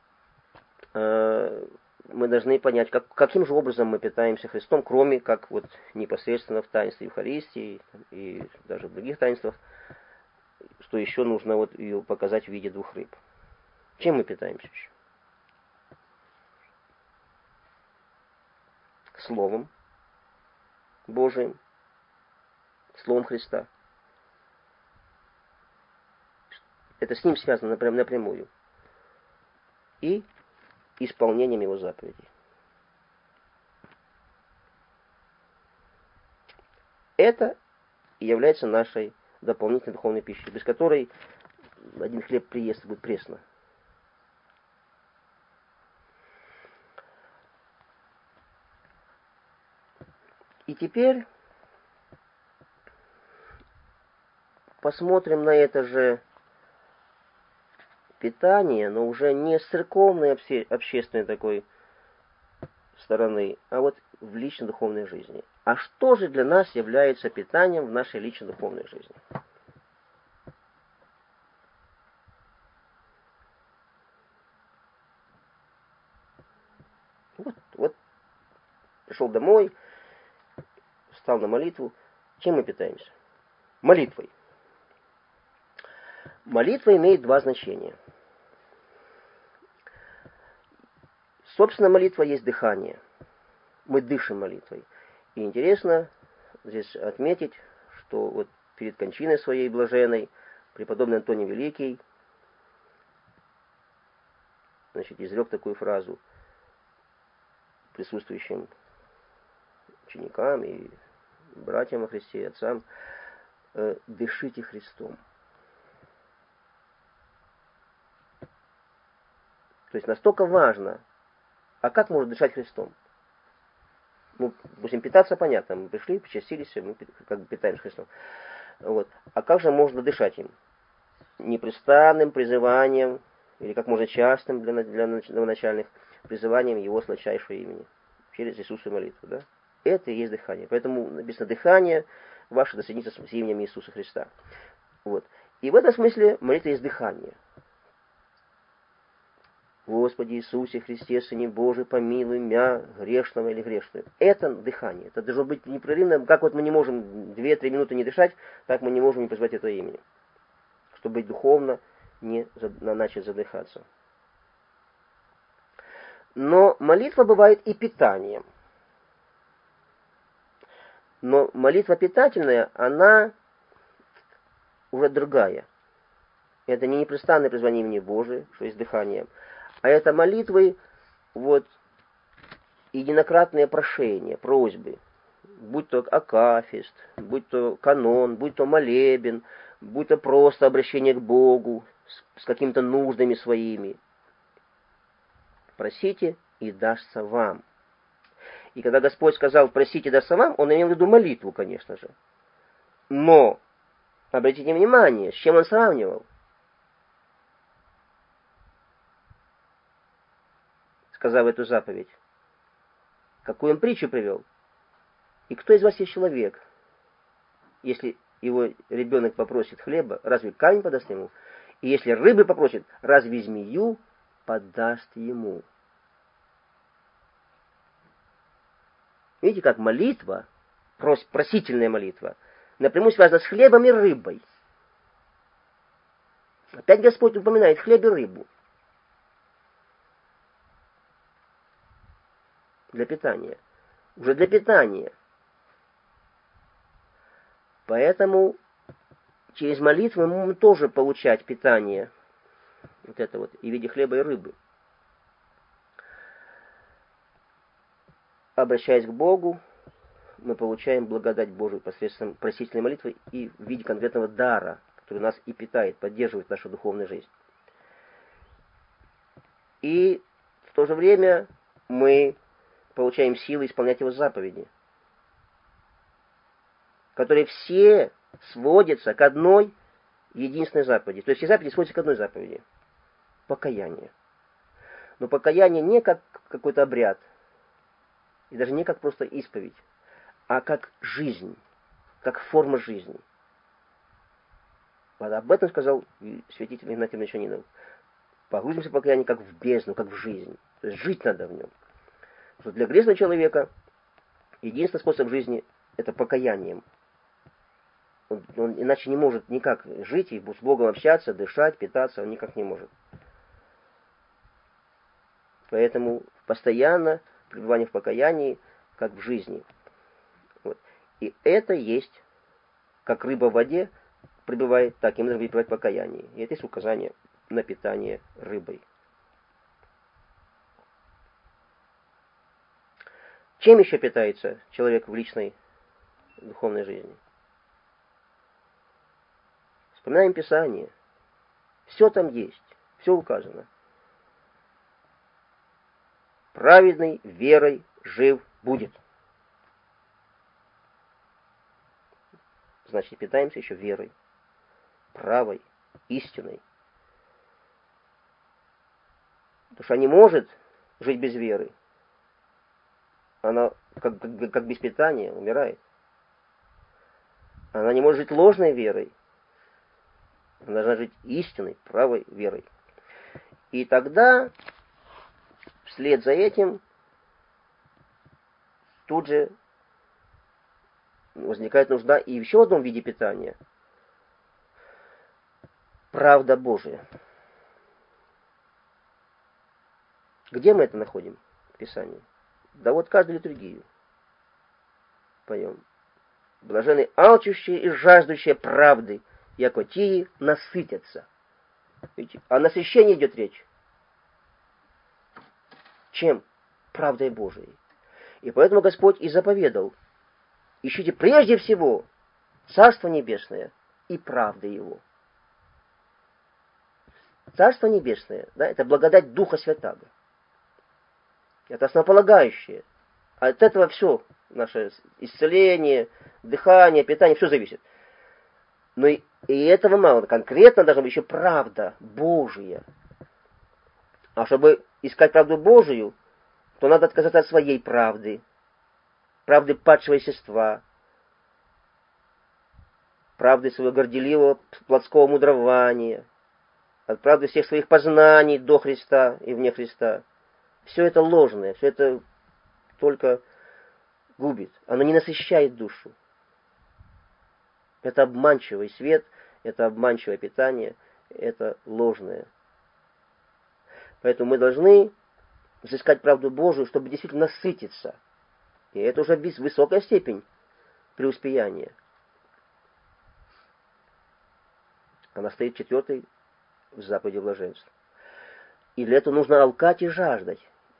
э, мы должны понять, как, каким же образом мы питаемся Христом, кроме как вот непосредственно в таинстве Евхаристии и даже в других таинствах, что еще нужно вот ее показать в виде двух рыб. Чем мы питаемся еще? Словом Божиим, Словом Христа. Это с Ним связано напрям- напрямую. И исполнением Его заповедей. Это и является нашей дополнительной духовной пищей, без которой один хлеб приест будет пресно. И теперь посмотрим на это же питание, но уже не с церковной обще- общественной такой стороны, а вот в личной духовной жизни. А что же для нас является питанием в нашей личной духовной жизни? Вот, вот пришел домой, встал на молитву. Чем мы питаемся? Молитвой. Молитва имеет два значения. Собственно, молитва есть дыхание. Мы дышим молитвой. И интересно здесь отметить, что вот перед кончиной своей блаженной преподобный Антоний Великий, значит, изрек такую фразу присутствующим ученикам и братьям во Христе, отцам: «Дышите Христом». То есть настолько важно, а как можно дышать Христом? Ну, допустим, питаться понятно, мы пришли, почастились, мы как бы питаемся Христом. Вот. А как же можно дышать им? Непрестанным призыванием, или как можно частым для, для новоначальных, призыванием Его сладчайшего имени, через Иисусову молитву. Да? Это и есть дыхание. Поэтому написано: дыхание ваше да соединится с именем Иисуса Христа. Вот. И в этом смысле молитва есть дыхание. Господи Иисусе Христе, Сыне Божий, помилуй мя, грешного или грешную. Это дыхание. Это должно быть непрерывно. Как вот мы не можем две-три минуты не дышать, так мы не можем не призвать это имени. Чтобы быть духовно, не начать задыхаться. Но молитва бывает и питанием. Но молитва питательная, она уже другая. Это не непрестанное призвание имени Божия, что есть дыхание, а это молитвы, вот, единократные прошения, просьбы, будь то акафист, будь то канон, будь то молебен, будь то просто обращение к Богу с, с какими-то нуждами своими. Просите, и дастся вам. И когда Господь сказал «просите, и дастся вам», Он имел в виду молитву, конечно же. Но, обратите внимание, с чем Он сравнивал? сказав эту заповедь? Какую он притчу привел? И кто из вас есть человек, если его ребенок попросит хлеба, разве камень подаст ему? И если рыбы попросит, разве змею подаст ему? Видите, как молитва, прос, просительная молитва, напрямую связана с хлебом и рыбой. Опять Господь упоминает хлеб и рыбу. Для питания. Уже для питания. Поэтому через молитву мы можем тоже получать питание. Вот это вот, и в виде хлеба и рыбы. Обращаясь к Богу, мы получаем благодать Божию посредством просительной молитвы и в виде конкретного дара, который нас и питает, поддерживает нашу духовную жизнь. И в то же время мы получаем силы исполнять Его заповеди, которые все сводятся к одной единственной заповеди. То есть все заповеди сводятся к одной заповеди. Покаяние. Но покаяние не как какой-то обряд, и даже не как просто исповедь, а как жизнь, как форма жизни. Вот об этом сказал святитель Игнатий Мещанинов. Погрузимся в покаяние как в бездну, как в жизнь. То есть жить надо в нем. Потому что для грешного человека единственный способ жизни — это покаянием. Он, он иначе не может никак жить и с Богом общаться, дышать, питаться, он никак не может. Поэтому постоянно пребывание в покаянии, как в жизни. Вот. И это есть, как рыба в воде пребывает, так и мы должны пребывать в покаянии. И это есть указание на питание рыбой. Чем еще питается человек в личной духовной жизни? Вспоминаем Писание. Все там есть, все указано. Праведный верой жив будет. Значит, питаемся еще верой, правой, истиной. Душа не может жить без веры. Она, как, как, как без питания, умирает. Она не может жить ложной верой. Она должна жить истинной, правой верой. И тогда, вслед за этим, тут же возникает нужда и в еще одном виде питания. Правда Божия. Где мы это находим в Писании? Да вот каждую литургию поем. Блаженны алчущие и жаждущие правды, яко тии насытятся. Видите? О насыщении идет речь. Чем? Правдой Божией. И поэтому Господь и заповедал: ищите прежде всего Царство Небесное и правды Его. Царство Небесное, да, это благодать Духа Святаго. Это основополагающее. От этого все, наше исцеление, дыхание, питание, все зависит. Но и, и этого мало. Конкретно должна быть еще правда Божия. А чтобы искать правду Божию, то надо отказаться от своей правды. Правды падшего естества. Правды своего горделивого плотского мудрования. От правды всех своих познаний до Христа и вне Христа. Все это ложное, все это только губит. Оно не насыщает душу. Это обманчивый свет, это обманчивое питание, это ложное. Поэтому мы должны взыскать правду Божию, чтобы действительно насытиться. И это уже высокая степень преуспеяния. Она стоит четвертой в заповеди блаженства. И для этого нужно алкать и жаждать.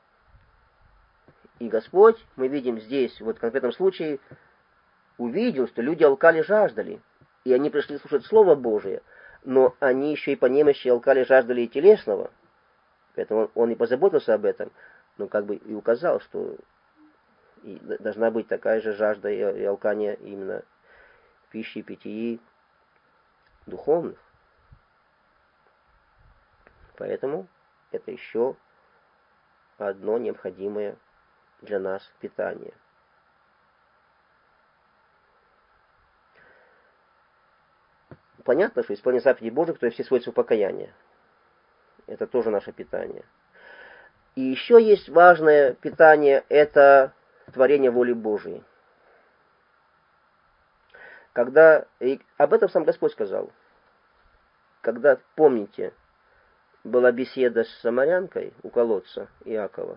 И Господь, мы видим здесь, вот в конкретном случае, увидел, что люди алкали, жаждали. И они пришли слушать Слово Божие, но они еще и по немощи алкали, жаждали и телесного. Поэтому он и позаботился об этом, но как бы и указал, что и должна быть такая же жажда и алкание именно пищи и питьи духовных. Поэтому это еще одно необходимое для нас питание. Понятно, что исполнение заповедей Божьих, то есть все свойства покаяния. Это тоже наше питание. И еще есть важное питание, это творение воли Божией. Когда, и об этом сам Господь сказал, когда, помните, была беседа с самарянкой у колодца Иакова,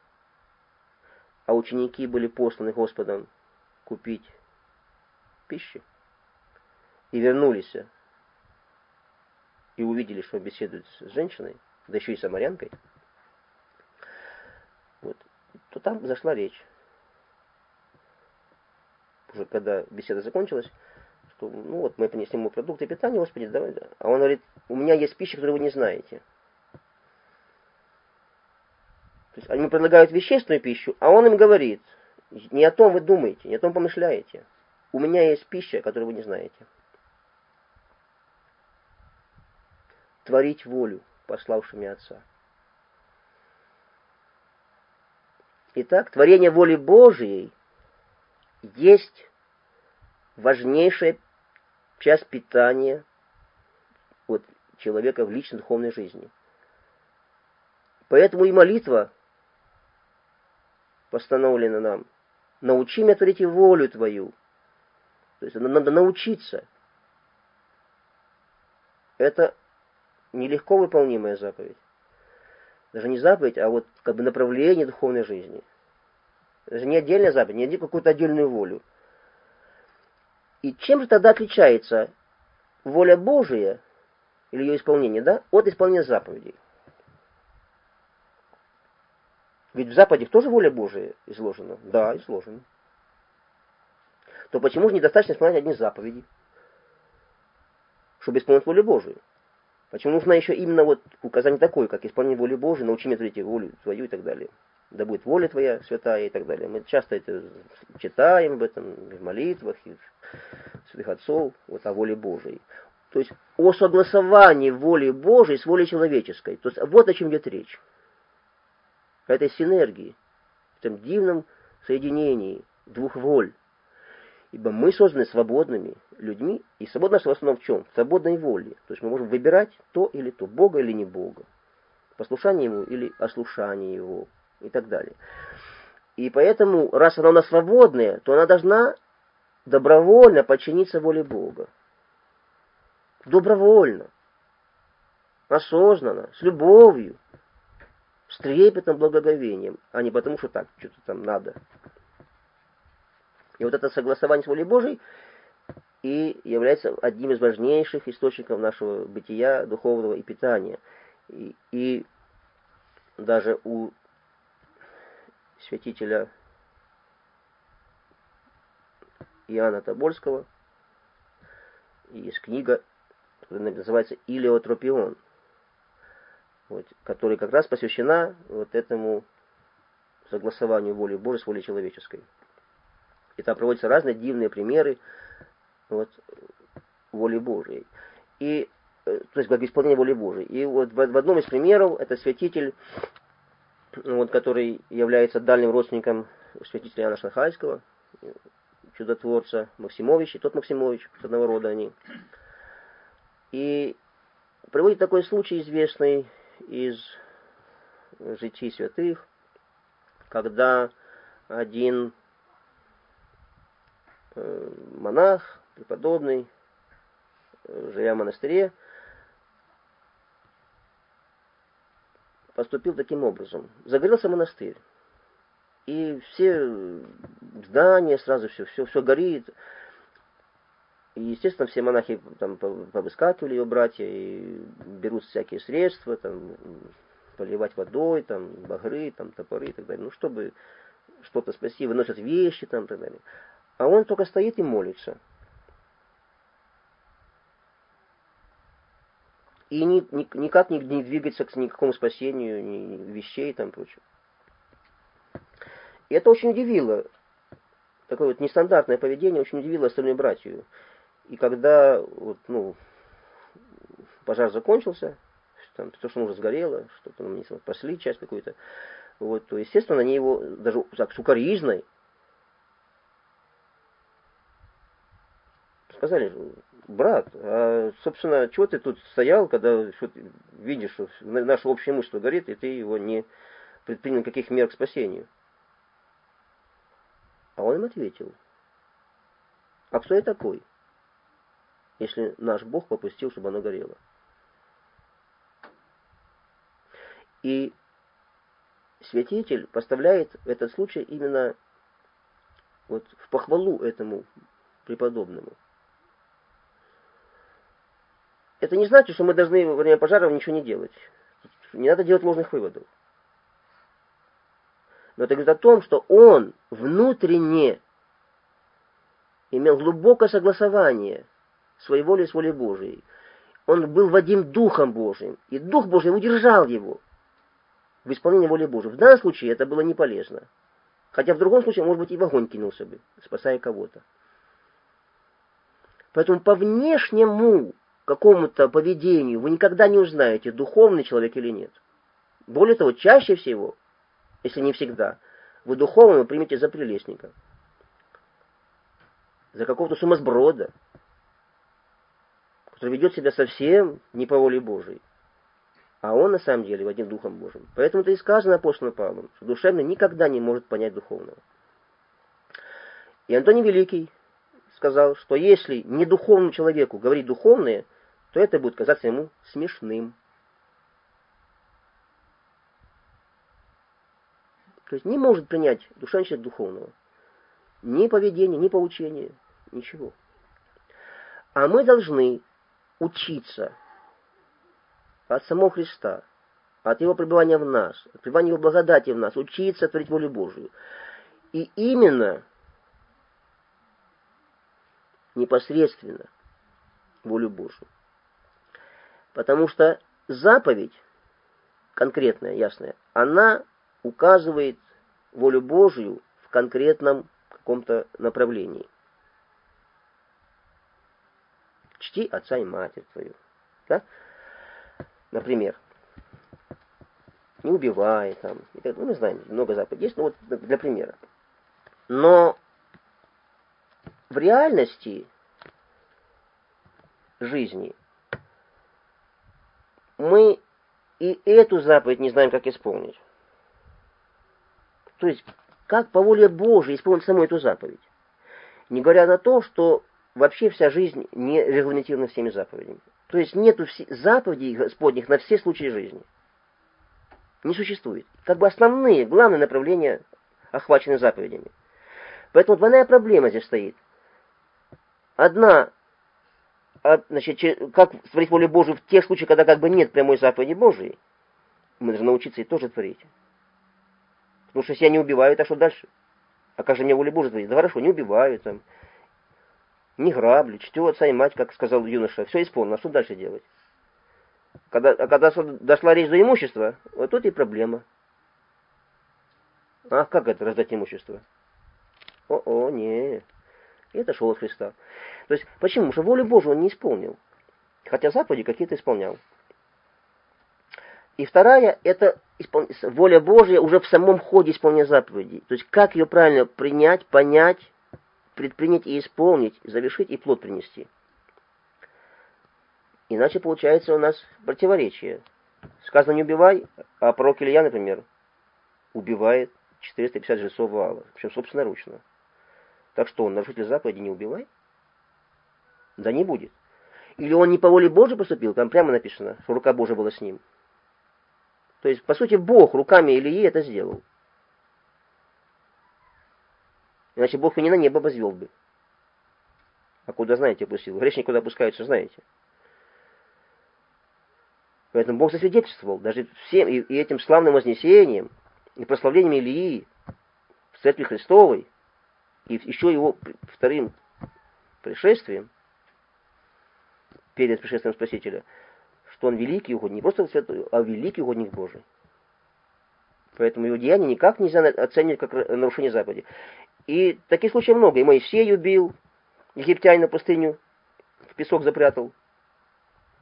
а ученики были посланы Господом купить пищи, и вернулись, и увидели, что беседуют с женщиной, да еще и самарянкой, вот, то там зашла речь. Уже когда беседа закончилась, что, ну вот, мы принесли ему продукты питания, Господи, давай, да. А он говорит, у меня есть пища, которую вы не знаете. То есть они предлагают вещественную пищу, а он им говорит, не о том вы думаете, не о том помышляете. У меня есть пища, которую вы не знаете. Творить волю пославшими Отца. Итак, творение воли Божией есть важнейшая часть питания вот, человека в личной духовной жизни. Поэтому и молитва постановлена нам. Научи меня творить волю Твою. То есть надо научиться. Это нелегко выполнимая заповедь. Даже не заповедь, а вот как бы направление духовной жизни. Даже не отдельная заповедь, не какую-то отдельную волю. И чем же тогда отличается воля Божия, или ее исполнение, да, от исполнения заповедей? Ведь в заповедях тоже воля Божия изложена. Да, изложена. То почему же недостаточно исполнять одни заповеди, чтобы исполнить волю Божию? Почему нужно еще именно вот указание такое, как исполнение воли Божией, научи меня творить волю Твою и так далее. Да будет воля Твоя святая и так далее. Мы часто это читаем об этом в молитвах, и в святых отцов, вот о воле Божией. То есть о согласовании воли Божией с волей человеческой. То есть вот о чем идет речь. О этой синергии, в этом дивном соединении двух воль. Ибо мы созданы свободными людьми, и свободность в основном в чем? В свободной воле. То есть мы можем выбирать то или то, Бога или не Бога, послушание Ему или ослушание Его, и так далее. И поэтому, раз она у нас свободная, то она должна добровольно подчиниться воле Бога. Добровольно, осознанно, с любовью, с трепетным благоговением, а не потому, что так, что-то там надо. И вот это согласование с волей Божией и является одним из важнейших источников нашего бытия, духовного и питания. И, и даже у святителя Иоанна Тобольского есть книга, которая называется «Илиотропион», вот, которая как раз посвящена вот этому согласованию воли Божией с волей человеческой. И там проводятся разные дивные примеры вот, воли Божией. И, то есть, как исполнение воли Божией. И вот в, в одном из примеров это святитель, вот, который является дальним родственником святителя Иоанна Шанхайского, чудотворца Максимович, и тот Максимович, одного рода они. И приводит такой случай известный из житий святых, когда один монах, преподобный, живя в монастыре, поступил таким образом. Загорелся монастырь. И все здания, сразу все, все, все горит. И, естественно, все монахи там повыскакивали, его братья, и берут всякие средства, там, поливать водой, там, багры, там, топоры и так далее. Ну, чтобы что-то спасти, выносят вещи, там, и так далее. А он только стоит и молится. И ни, ни, никак не, не двигается к никакому спасению, ни, ни вещей и там прочее. И это очень удивило. Такое вот нестандартное поведение очень удивило остальную братью. И когда вот, ну, пожар закончился, там, то, что уже сгорело, что-то нам не спасли, часть какую-то, вот, то, естественно, они его даже так сукоризной сказали: брат, а, собственно, чего ты тут стоял, когда что ты видишь, что наше общее имущество горит, и ты его не предпринял никаких мер к спасению? А он им ответил: а кто я такой, если наш Бог попустил, чтобы оно горело? И святитель поставляет этот случай именно вот в похвалу этому преподобному. Это не значит, что мы должны во время пожаров ничего не делать. Не надо делать ложных выводов. Но это говорит о том, что он внутренне имел глубокое согласование своей воли с волей Божией. Он был водим Духом Божиим, и Дух Божий удержал его в исполнении воли Божией. В данном случае это было не полезно. Хотя в другом случае, может быть, и в огонь кинулся бы, спасая кого-то. Поэтому по внешнему какому-то поведению вы никогда не узнаете, духовный человек или нет. Более того, чаще всего, если не всегда, вы духовного примете за прелестника, за какого-то сумасброда, который ведет себя совсем не по воле Божией. А он на самом деле водим Духом Божиим. Поэтому это и сказано апостолом Павлом, что душевный никогда не может понять духовного. И Антоний Великий сказал, что если не духовному человеку говорить духовное, то это будет казаться ему смешным. То есть не может принять душевный человек духовного. Ни поведения, ни поучения, ничего. А мы должны учиться от самого Христа, от Его пребывания в нас, от пребывания Его благодати в нас, учиться творить волю Божию. И именно непосредственно волю Божию. Потому что заповедь, конкретная, ясная, она указывает волю Божию в конкретном каком-то направлении. Чти отца и матерь твою. Да? Например, не убивай там. Ну, мы знаем, много заповедей есть, но вот для примера. Но в реальности жизни мы и эту заповедь не знаем, как исполнить. То есть, как по воле Божией исполнить саму эту заповедь. Не говоря на то, что вообще вся жизнь не регламентирована всеми заповедями. То есть, нету заповедей Господних на все случаи жизни. Не существует. Как бы основные, главные направления охвачены заповедями. Поэтому двойная проблема здесь стоит. Одна, значит, как творить волю Божию в тех случаях, когда как бы нет прямой заповеди Божией, мы должны научиться и тоже творить. Потому что если я не убиваю, то что дальше? А как же мне волю Божию творить? Да хорошо, не убиваю, там, не граблю, чтю отца и мать, как сказал юноша, все исполнено, а что дальше делать? Когда, а когда дошла речь до имущества, вот тут и проблема. А как это раздать имущество? О-о, не. Это шел от Христа. То есть, почему? Потому что волю Божию он не исполнил. Хотя заповеди какие-то исполнял. И вторая, это испол... воля Божья уже в самом ходе исполнения заповедей. То есть, как ее правильно принять, понять, предпринять и исполнить, завершить и плод принести. Иначе получается у нас противоречие. Сказано не убивай, а пророк Илья, например, убивает четыреста пятьдесят жрецов Ваала, причем собственноручно. Так что он, нарушитель заповеди, не убивай? Да не будет. Или он не по воле Божьей поступил, там прямо написано, что рука Божия была с ним. То есть, по сути, Бог руками Илии это сделал. Иначе Бог и не на небо возвел бы. А куда, знаете, опустил? Грешники куда опускаются, знаете. Поэтому Бог засвидетельствовал, даже всем и, и этим славным вознесением, и прославлением Илии в Церкви Христовой, и еще его вторым пришествием, перед пришествием Спасителя, что он великий угодник, не просто святой, а великий угодник Божий. Поэтому его деяния никак нельзя оценивать как нарушение заповеди. И таких случаев много. И Моисей убил египтянина в пустыню, в песок запрятал.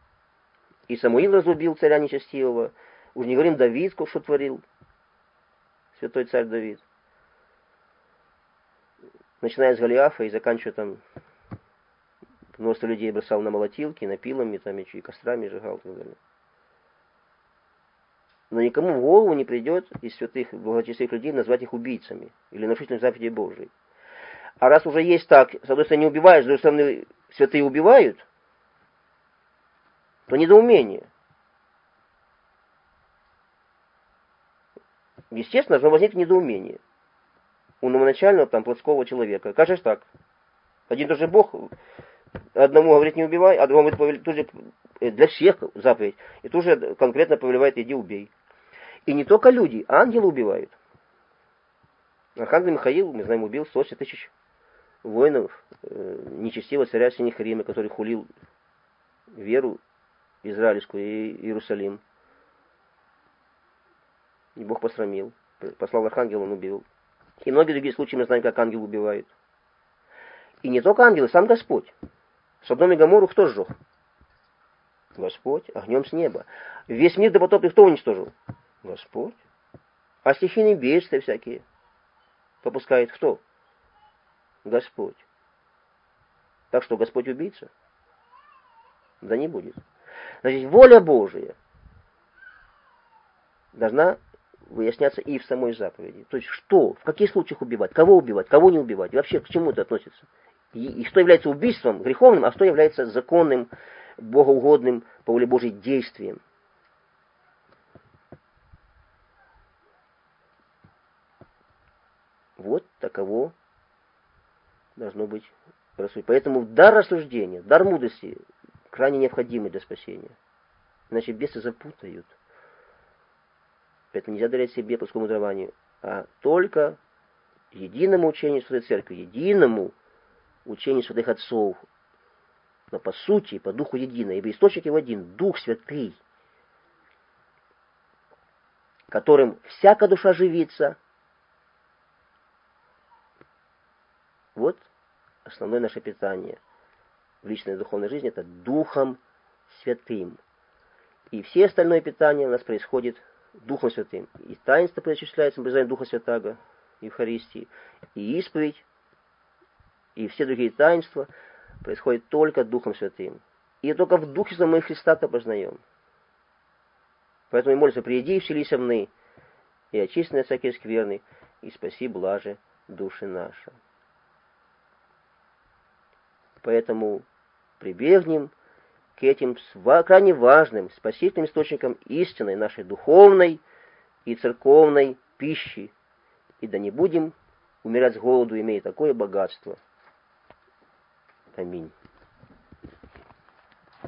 И Самуил разубил царя нечестивого. Уж не говорим Давид, что творил. святой царь Давид. Начиная с Голиафа и заканчивая там, множество людей бросал на молотилки, на пилами, там, и кострами сжигал и так далее. Но никому в голову не придет из святых, благочестивых людей назвать их убийцами или нарушителями заповедей Божией. А раз уже есть так, с одной стороны не убивают, с другой стороны святые убивают, то недоумение. Естественно, должно возникнуть недоумение у новоначального там плотского человека. Как же так? Один и тот же Бог одному говорит не убивай, а другому говорит тут же для всех заповедь. И тут же конкретно повелевает иди убей. И не только люди, ангелы убивают. Архангел Михаил, мы знаем, убил сто тысяч воинов э, нечестивого царя Сенихрима, который хулил веру израильскую и Иерусалим. И Бог посрамил. Послал архангела, он убил. И многие другие случаи мы знаем, как ангел убивает. И не только ангелы, сам Господь. Содом и Гоморру кто сжег? Господь, огнем с неба. Весь мир допотопный кто уничтожил? Господь. А стихийные бедствия всякие попускает кто? Господь. Так что Господь убийца? Да не будет. Значит, воля Божия должна выясняться и в самой заповеди. То есть что, в каких случаях убивать, кого убивать, кого не убивать, и вообще к чему это относится. И, и что является убийством греховным, а что является законным, богоугодным, по воле Божьей действием. Вот таково должно быть рассуждение. Поэтому дар рассуждения, дар мудрости крайне необходимый для спасения. Иначе бесы запутают. Поэтому нельзя доверять себе плотскому мудрованию, а только единому учению Святой Церкви, единому учению святых отцов, но по сути, по духу едино, ибо источник его один, Дух Святый, которым всякая душа живится. Вот основное наше питание в личной духовной жизни — это Духом Святым. И все остальное питание у нас происходит Духом Святым. И таинство осуществляется признанием Духа Святаго, Евхаристии, и исповедь, и все другие таинства происходят только Духом Святым. И только в Духе Святом мы Христа-то познаем. Поэтому и молимся: приди и вселися мны, и очисти от всякие скверны, и спаси блаже души наши. Поэтому прибегнем к этим крайне важным спасительным источникам истинной нашей духовной и церковной пищи, и да не будем умирать с голоду, имея такое богатство. Аминь.